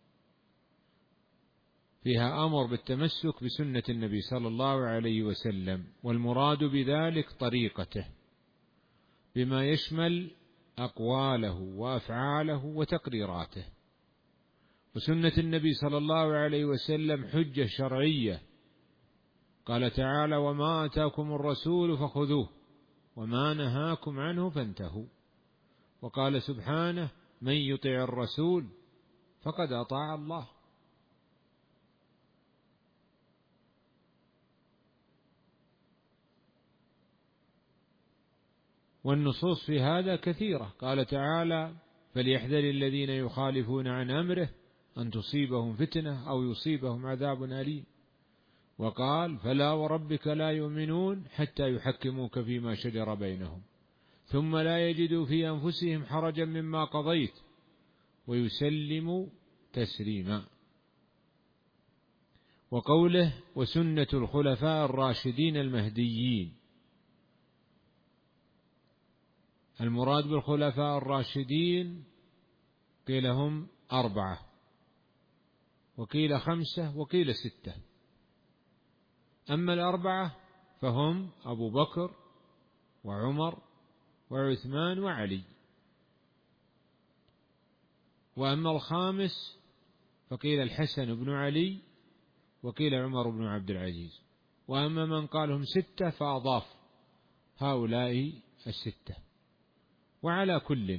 فيها أمر بالتمسك بسنة النبي صلى الله عليه وسلم، والمراد بذلك طريقته بما يشمل أقواله وأفعاله وتقريراته. وسنة النبي صلى الله عليه وسلم حجة شرعية، قال تعالى وما آتاكم الرسول فخذوه وما نهاكم عنه فانتهوا. وقال سبحانه من يطع الرسول فقد أطاع الله. والنصوص في هذا كثيرة، قال تعالى فليحذر الذين يخالفون عن أمره أن تصيبهم فتنة أو يصيبهم عذاب أليم. وقال فلا وربك لا يؤمنون حتى يحكموك فيما شجر بينهم ثم لا يجدوا في أنفسهم حرجا مما قضيت ويسلموا تسليما. وقوله وسنة الخلفاء الراشدين المهديين، المراد بالخلفاء الراشدين قيل هم أربعة وقيل خمسة وقيل ستة. أما الأربعة فهم أبو بكر وعمر وعثمان وعلي، وأما الخامس فقيل الحسن بن علي وقيل عمر بن عبد العزيز. وأما من قالهم ستة فأضاف هؤلاء الستة. وعلى كل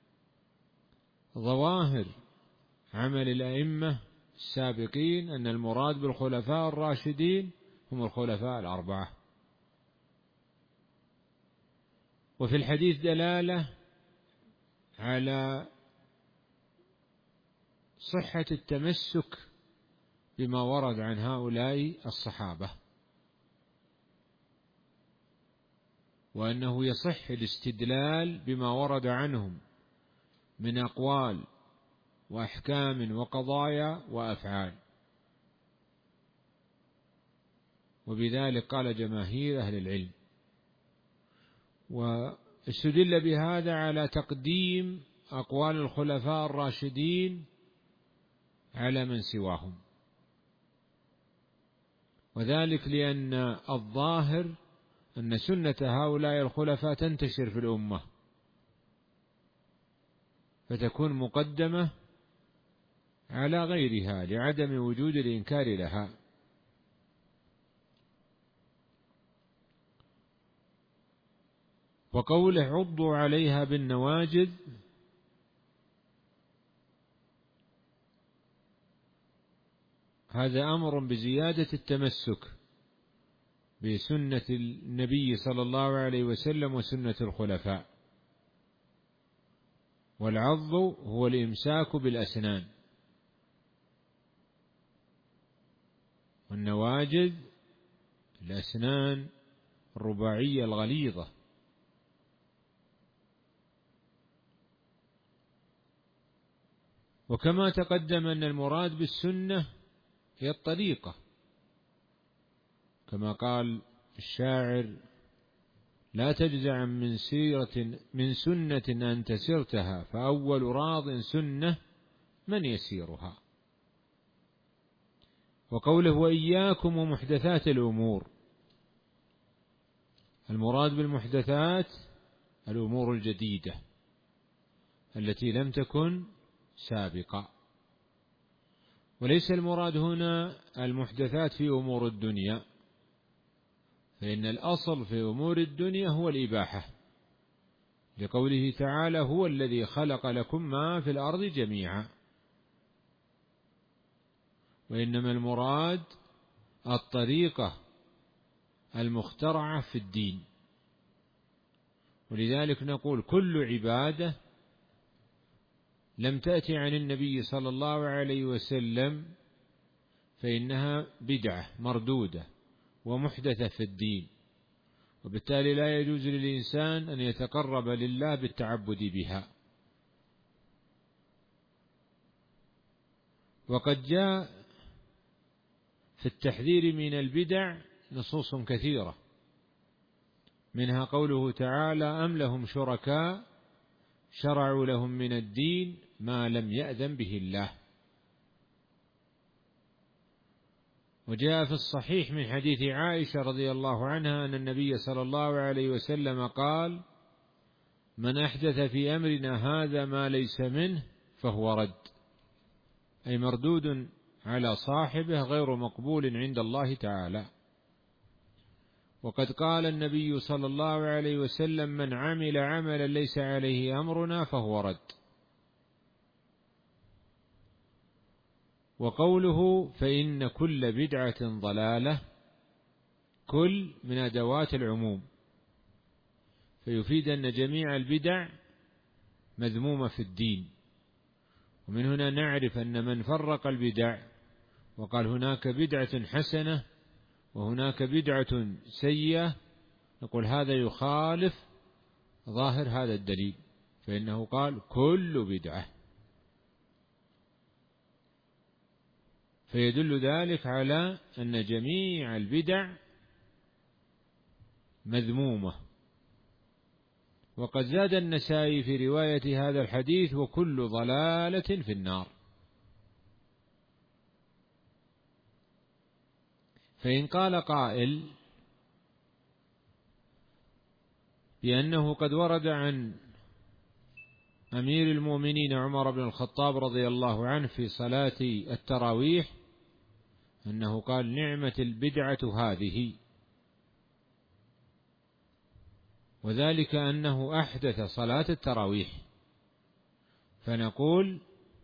ظواهر عمل الأئمة السابقين أن المراد بالخلفاء الراشدين هم الخلفاء الأربعة. وفي الحديث دلالة على صحة التمسك بما ورد عن هؤلاء الصحابة، وأنه يصح الاستدلال بما ورد عنهم من أقوال وأحكام وقضايا وأفعال. وبذلك قال جماهير أهل العلم. واستدل بهذا على تقديم أقوال الخلفاء الراشدين على من سواهم، وذلك لأن الظاهر أن سنة هؤلاء الخلفاء تنتشر في الأمة فتكون مقدمة على غيرها لعدم وجود الإنكار لها. وقوله عضوا عليها بالنواجذ هذا أمر بزيادة التمسك بسنة النبي صلى الله عليه وسلم وسنة الخلفاء. والعض هو الإمساك بالأسنان، والنواجذ الأسنان الرباعية الغليظة. وكما تقدم أن المراد بالسنة هي الطريقة، كما قال الشاعر لا تجزع من سيرة من سنة أنت سرتها فأول راض سنة من يسيرها. وقوله وإياكم ومحدثات الأمور، المراد بالمحدثات الأمور الجديدة التي لم تكن سابقة، وليس المراد هنا المحدثات في أمور الدنيا، فإن الأصل في أمور الدنيا هو الإباحة، لقوله تعالى هو الذي خلق لكم ما في الأرض جميعا. وإنما المراد الطريقة المخترعة في الدين. ولذلك نقول كل عبادة لم تأتي عن النبي صلى الله عليه وسلم فإنها بدعة مردودة ومحدثة في الدين، وبالتالي لا يجوز للإنسان أن يتقرب لله بالتعبد بها. وقد جاء في التحذير من البدع نصوص كثيرة، منها قوله تعالى: أم لهم شركاء شرعوا لهم من الدين ما لم يأذن به الله. وجاء في الصحيح من حديث عائشة رضي الله عنها أن النبي صلى الله عليه وسلم قال: من أحدث في أمرنا هذا ما ليس منه فهو رد، أي مردود على صاحبه غير مقبول عند الله تعالى. وقد قال النبي صلى الله عليه وسلم: من عمل عملا ليس عليه أمرنا فهو رد. وقوله: فإن كل بدعة ضلالة، كل من أدوات العموم، فيفيد أن جميع البدع مذمومة في الدين. ومن هنا نعرف أن من فرق البدع وقال هناك بدعة حسنة وهناك بدعة سيئة، نقول هذا يخالف ظاهر هذا الدليل، فإنه قال كل بدعة، فيدل ذلك على أن جميع البدع مذمومة. وقد زاد النسائي في رواية هذا الحديث: وكل ضلالة في النار. فإن قال قائل بأنه قد ورد عن أمير المؤمنين عمر بن الخطاب رضي الله عنه في صلاة التراويح أنه قال: نعمة البدعة هذه، وذلك أنه أحدث صلاة التراويح، فنقول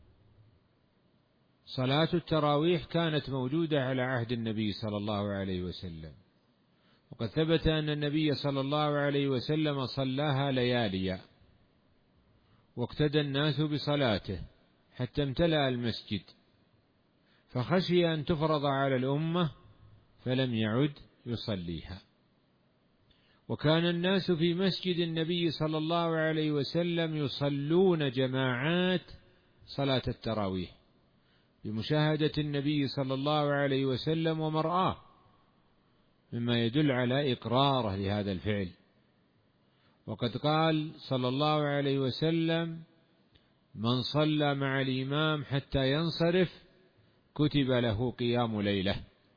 صلاة التراويح كانت موجودة على عهد النبي صلى الله عليه وسلم، وقد ثبت أن النبي صلى الله عليه وسلم صلاها لياليا، واقتدى الناس بصلاته حتى امتلأ المسجد، فخشي أن تفرض على الأمة فلم يعد يصليها. وكان الناس في مسجد النبي صلى الله عليه وسلم يصلون جماعات صلاة التراويح بمشاهدة النبي صلى الله عليه وسلم ومرآه، مما يدل على إقراره لهذا الفعل. وقد قال صلى الله عليه وسلم: من صلى مع الإمام حتى ينصرف كتب له قيام ليلة.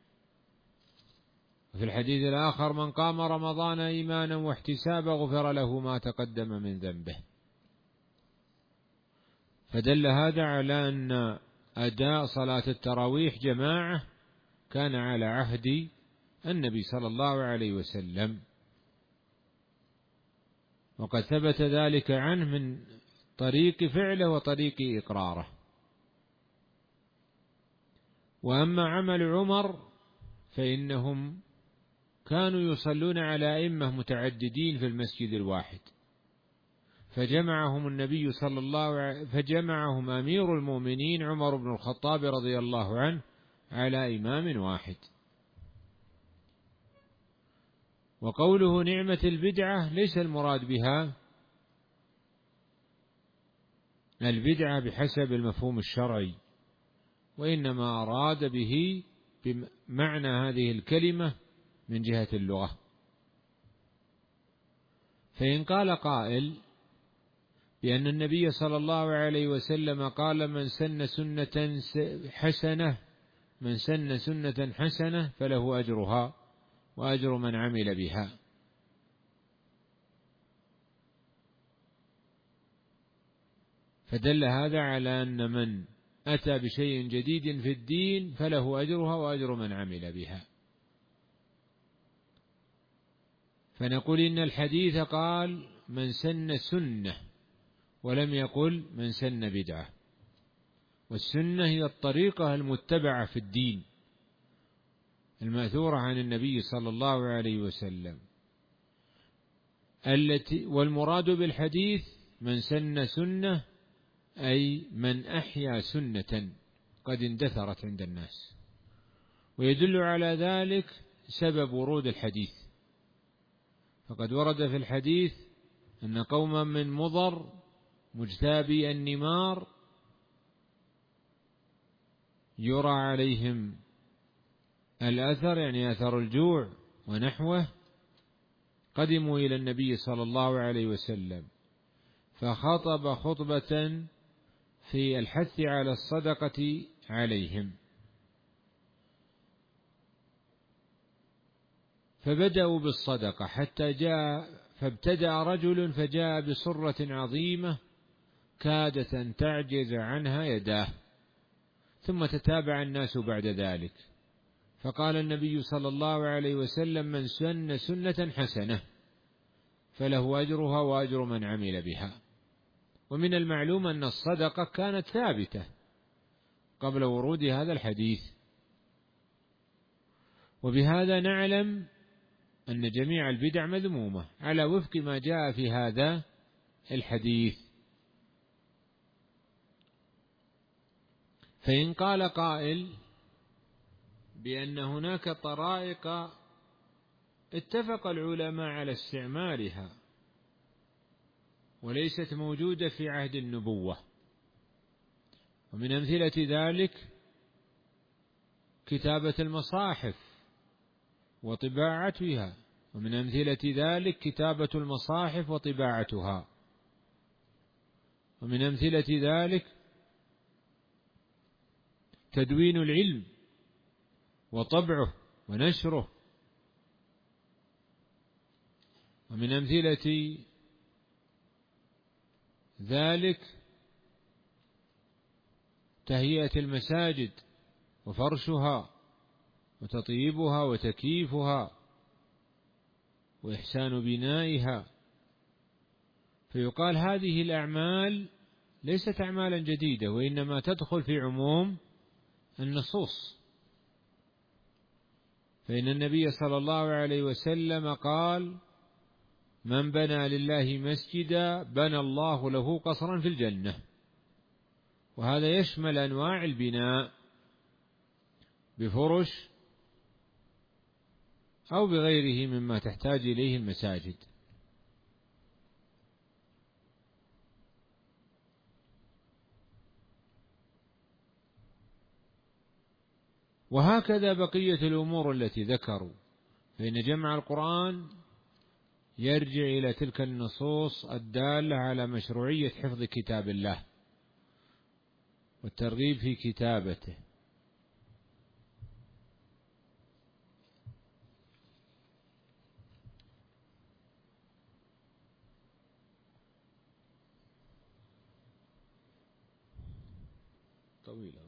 وفي الحديث الآخر: من قام رمضان إيمانا واحتسابا غفر له ما تقدم من ذنبه. فدل هذا على أن أداء صلاة التراويح جماعة كان على عهد النبي صلى الله عليه وسلم، وقد ثبت ذلك عنه من طريق فعله وطريق إقراره. وأما عمل عمر فإنهم كانوا يصلون على أئمة متعددين في المسجد الواحد، فجمعهم النبي صلى الله عليه فجمعهم أمير المؤمنين عمر بن الخطاب رضي الله عنه على إمام واحد. وقوله نعمة البدعة ليس المراد بها البدعة بحسب المفهوم الشرعي، وإنما أراد به بمعنى هذه الكلمة من جهة اللغة. فإن قال قائل بأن النبي صلى الله عليه وسلم قال: من سن سنة حسنة من سن سنة حسنة فله أجرها وأجر من عمل بها، فدل هذا على أن من أتى بشيء جديد في الدين فله أجرها وأجر من عمل بها. فنقول إن الحديث قال: من سن سنة، ولم يقل من سن بدعة. والسنة هي الطريقة المتبعة في الدين المأثورة عن النبي صلى الله عليه وسلم، التي والمراد بالحديث من سن سنة أي من أحيا سنة قد اندثرت عند الناس. ويدل على ذلك سبب ورود الحديث، فقد ورد في الحديث أن قوما من مضر مجتابي النمار يرى عليهم الأثر يعني أثر الجوع ونحوه، قدموا إلى النبي صلى الله عليه وسلم فخطب خطبة في الحث على الصدقة عليهم، فبدأوا بالصدقة حتى جاء فابتدأ رجل فجاء بصرة عظيمة كادت أن تعجز عنها يداه، ثم تتابع الناس بعد ذلك، فقال النبي صلى الله عليه وسلم: من سن سنة حسنة فله أجرها وأجر من عمل بها. ومن المعلوم أن الصدقة كانت ثابتة قبل ورود هذا الحديث، وبهذا نعلم أن جميع البدع مذمومة على وفق ما جاء في هذا الحديث. فإن قال قائل بأن هناك طرائق اتفق العلماء على استعمالها وليست موجودة في عهد النبوة، ومن أمثلة ذلك كتابة المصاحف وطباعتها، ومن أمثلة ذلك كتابة المصاحف وطباعتها، ومن أمثلة ذلك تدوين العلم وطبعه ونشره، ومن أمثلة ذلك تهيئة المساجد وفرشها وتطييبها وتكييفها وإحسان بنائها. فيقال هذه الأعمال ليست أعمالا جديدة، وإنما تدخل في عموم النصوص، فإن النبي صلى الله عليه وسلم قال: من بنى لله مسجدا بنى الله له قصرا في الجنة، وهذا يشمل أنواع البناء بفرش أو بغيره مما تحتاج إليه المساجد. وهكذا بقية الأمور التي ذكروا، فإن جمع القرآن يرجع إلى تلك النصوص الدالة على مشروعية حفظ كتاب الله والترغيب في كتابته. طويلة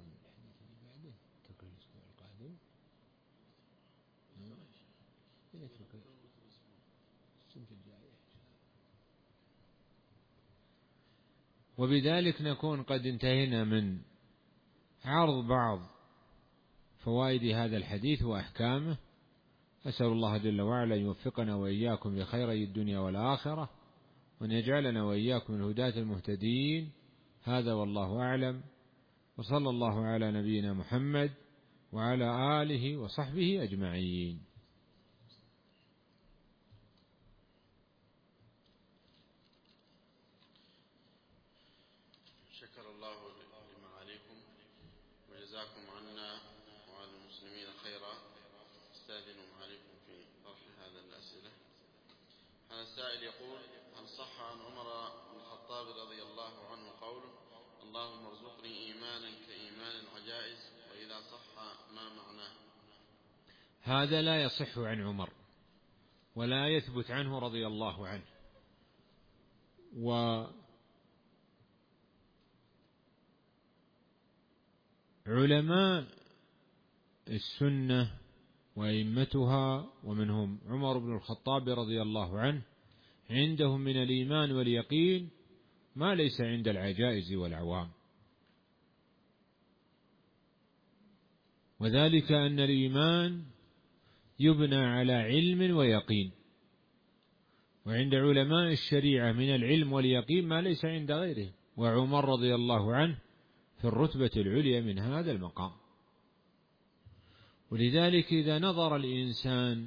وبذلك نكون قد انتهينا من عرض بعض فوائد هذا الحديث وأحكامه. أسأل الله جل وعلا يوفقنا وإياكم لخيري الدنيا والآخرة، وأن يجعلنا وإياكم من الهداة المهتدين. هذا والله أعلم، وصلى الله على نبينا محمد وعلى آله وصحبه أجمعين. شكر الله لمعاليكم وجزاكم عنا وعلى المسلمين خيرا. استاذن معاليكم في طرح هذا الأسئلة. هذا السائل يقول: هل صح عن عمر بن الخطاب رضي الله عنه قوله: اللهم ارزقني إيمانا كإيمان العجائز؟ وإذا صح ما معناه؟ هذا لا يصح عن عمر ولا يثبت عنه رضي الله عنه. وعلماء السنة وأئمتها ومنهم عمر بن الخطاب رضي الله عنه عندهم من الإيمان واليقين ما ليس عند العجائز والعوام، وذلك أن الإيمان يبنى على علم ويقين، وعند علماء الشريعة من العلم واليقين ما ليس عند غيره، وعمر رضي الله عنه في الرتبة العليا من هذا المقام. ولذلك إذا نظر الإنسان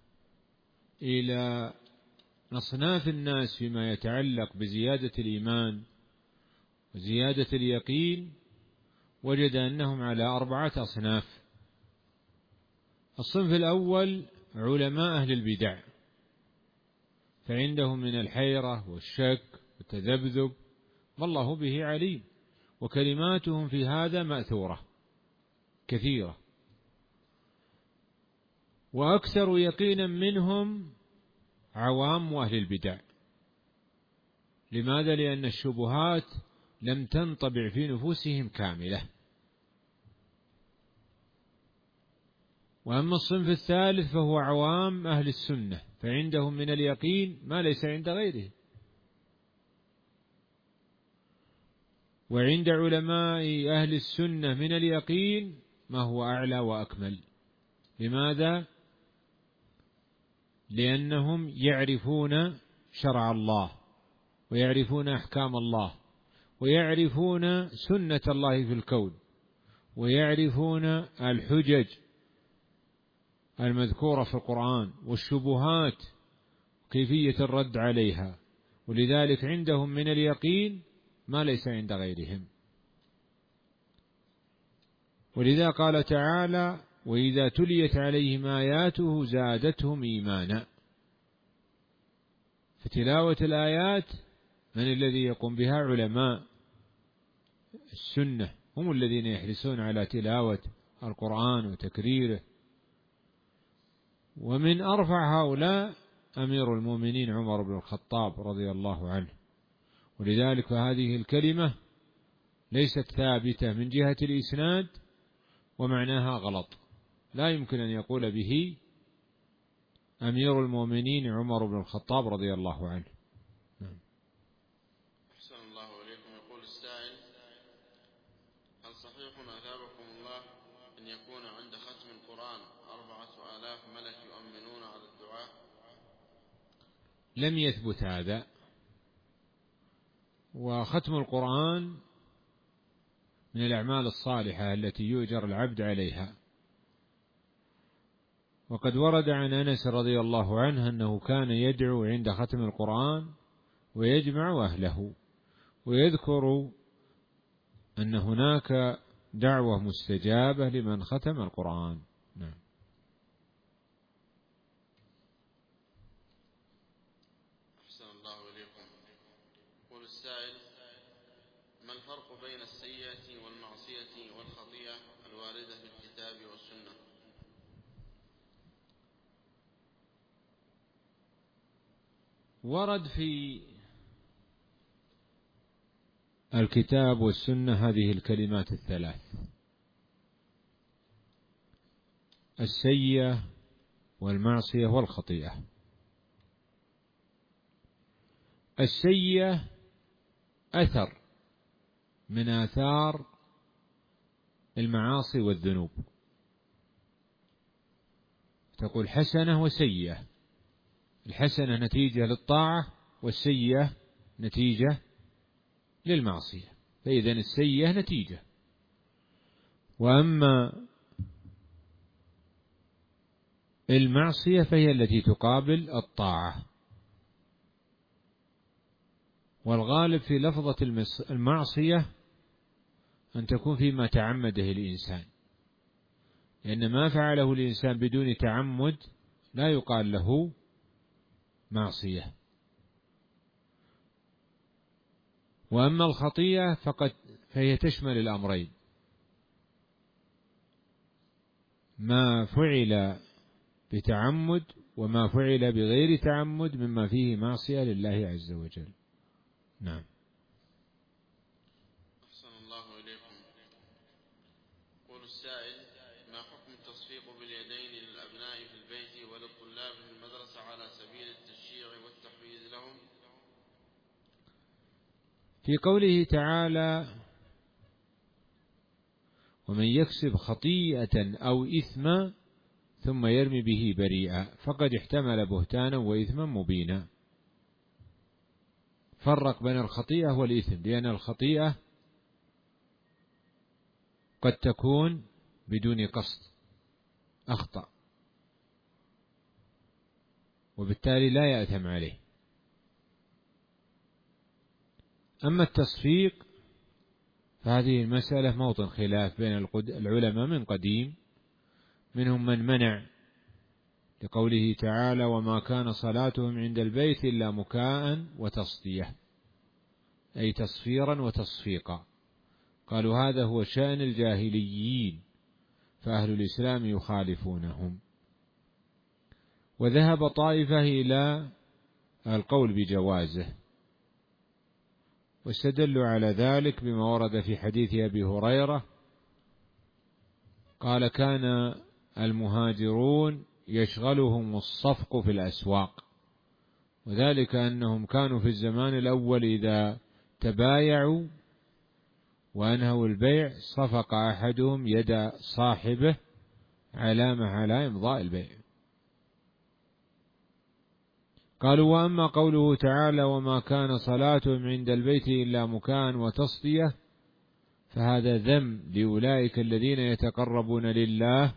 إلى أصناف الناس فيما يتعلق بزيادة الإيمان وزيادة اليقين وجد أنهم على أربعة أصناف. الصنف الأول علماء أهل البدع، فعندهم من الحيرة والشك والتذبذب ما الله به عليم، وكلماتهم في هذا مأثورة كثيرة. وأكثر يقينا منهم عوام أهل البدع. لماذا؟ لأن الشبهات لم تنطبع في نفوسهم كاملة. وأما الصنف الثالث فهو عوام أهل السنة، فعندهم من اليقين ما ليس عند غيره. وعند علماء أهل السنة من اليقين ما هو أعلى وأكمل. لماذا؟ لأنهم يعرفون شرع الله، ويعرفون أحكام الله، ويعرفون سنة الله في الكون، ويعرفون الحجج المذكورة في القرآن والشبهات كيفية الرد عليها، ولذلك عندهم من اليقين ما ليس عند غيرهم. ولذا قال تعالى: وإذا تليت عليهم آياته زادتهم إيمانا. فتلاوة الآيات من الذي يقوم بها؟ علماء السنة، هم الذين يحرصون على تلاوة القرآن وتكريره. ومن أرفع هؤلاء أمير المؤمنين عمر بن الخطاب رضي الله عنه. ولذلك فهذه الكلمة ليست ثابتة من جهة الإسناد، ومعناها غلط، لا يمكن أن يقول به أمير المؤمنين عمر بن الخطاب رضي الله عنه. أحسن الله إليكم. يقول السائل: هل صحيح أثابكم الله أن يكون عند ختم القرآن أربعة آلاف ملك يؤمنون على الدعاء؟ لم يثبت هذا. وختم القرآن من الأعمال الصالحة التي يؤجر العبد عليها. وقد ورد عن أنس رضي الله عنه أنه كان يدعو عند ختم القرآن ويجمع أهله، ويذكر أن هناك دعوة مستجابة لمن ختم القرآن. نعم. أحسن الله إليكم. يقول السائل: ما الفرق بين السيئة والمعصية والخطيئة الواردة في الكتاب والسنة؟ ورد في الكتاب والسنة هذه الكلمات الثلاث: السيئة والمعصية والخطيئة. السيئة أثر من آثار المعاصي والذنوب، تقول حسنة وسيئة. الحسنة نتيجة للطاعة، والسيئة نتيجة للمعصية، فإذن السيئة نتيجة. وأما المعصية فهي التي تقابل الطاعة. والغالب في لفظة المعصية أن تكون فيما تعمده الإنسان، لأن ما فعله الإنسان بدون تعمد لا يقال له معصية. وأما الخطيئة فقد فهي تشمل الأمرين: ما فعل بتعمد وما فعل بغير تعمد مما فيه معصية لله عز وجل. نعم. أحسن الله إليكم. يقول السائل: ما حكم التصفيق باليدين للأبناء في البيت وللطلاب في المدرسة على سبيل التشجيع والتحفيز لهم؟ في قوله تعالى: ومن يكسب خطيئة أو إثما ثم يرمي به بريئا فقد احتمل بهتانا وإثما مبينا. فرق بين الخطيئة والإثم، لأن الخطيئة قد تكون بدون قصد، أخطأ، وبالتالي لا يأثم عليه. أما التصفيق فهذه المسألة موطن خلاف بين العلماء من قديم، منهم من منع لقوله تعالى وما كان صلاتهم عند البيت إلا مكاء وتصدية، أي تصفيرا وتصفيقا. قالوا هذا هو شأن الجاهليين، فأهل الإسلام يخالفونهم. وذهب طائفة إلى القول بجوازه، واستدلوا على ذلك بما ورد في حديث أبي هريرة قال كان المهاجرون يشغلهم الصفق في الأسواق، وذلك أنهم كانوا في الزمان الأول إذا تبايعوا وأنهوا البيع صفق أحدهم يد صاحبه علامة على إمضاء البيع. قالوا وأما قوله تعالى وما كان صلاتهم عند البيت إلا مكاء وتصدية، فهذا ذم لأولئك الذين يتقربون لله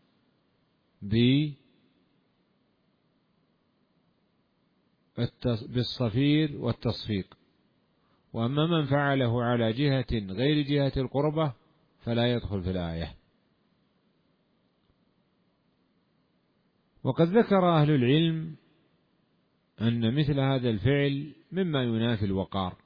بالصفير والتصفيق. وأما من فعله على جهة غير جهة القربة فلا يدخل في الآية. وقد ذكر أهل العلم أن مثل هذا الفعل مما ينافي الوقار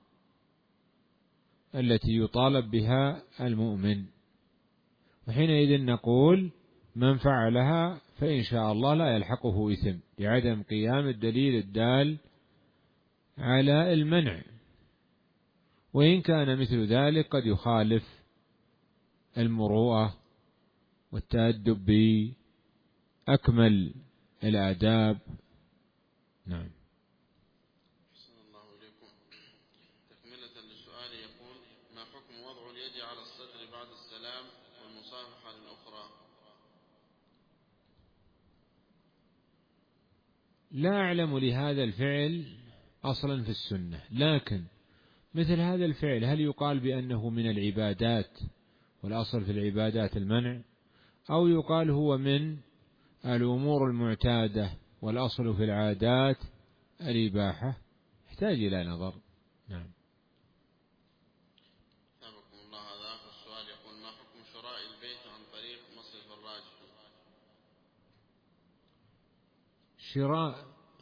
التي يطالب بها المؤمن، وحينئذ نقول من فعلها فإن شاء الله لا يلحقه إثم لعدم قيام الدليل الدال على المنع، وإن كان مثل ذلك قد يخالف المروءة والتأدب بأكمل الآداب. نعم. أحسن الله إليكم. تكملة للسؤال يقول ما حكم وضع اليد على الصدر بعد السلام والمصافحة للأخرى؟ لا أعلم لهذا الفعل أصلا في السنة، لكن مثل هذا الفعل هل يقال بأنه من العبادات والأصل في العبادات المنع، أو يقال هو من الأمور المعتادة والأصل في العادات الإباحة؟ يحتاج إلى نظر. نعم. أثابكم الله. هذا آخر السؤال يقول ما حكم شراء البيت عن طريق مصرف الراجح؟ شراء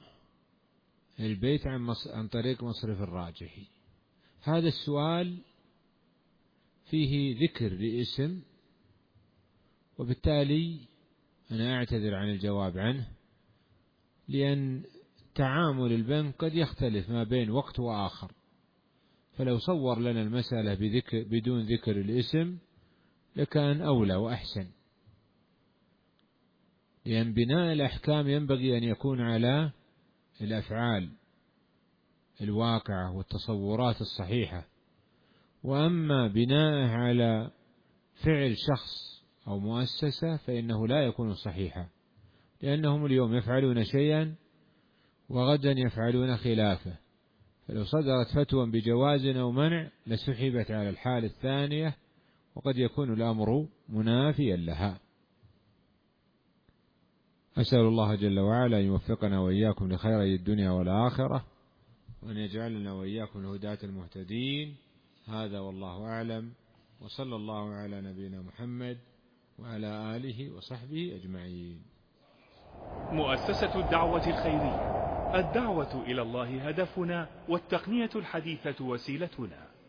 البيت عن, عن طريق مصرف الراجح، هذا السؤال فيه ذكر لاسم، وبالتالي أنا أعتذر عن الجواب عنه، لأن تعامل البنك قد يختلف ما بين وقت وآخر، فلو صور لنا المسألة بذكر بدون ذكر الاسم لكان أولى وأحسن، لأن بناء الأحكام ينبغي أن يكون على الأفعال الواقعة والتصورات الصحيحة، وأما بناء على فعل شخص أو مؤسسة فإنه لا يكون صحيحا، لأنهم اليوم يفعلون شيئا وغدا يفعلون خلافه، فلو صدرت فتوى بجواز أو منع لسحبت على الحال الثانية، وقد يكون الأمر منافيا لها. أسأل الله جل وعلا أن يوفقنا وإياكم لخيري الدنيا والآخرة، وأن يجعلنا وإياكم الهداة المهتدين. هذا والله أعلم، وصلى الله على نبينا محمد وعلى آله وصحبه أجمعين. مؤسسة الدعوة الخيرية، الدعوة إلى الله هدفنا، والتقنية الحديثة وسيلتنا.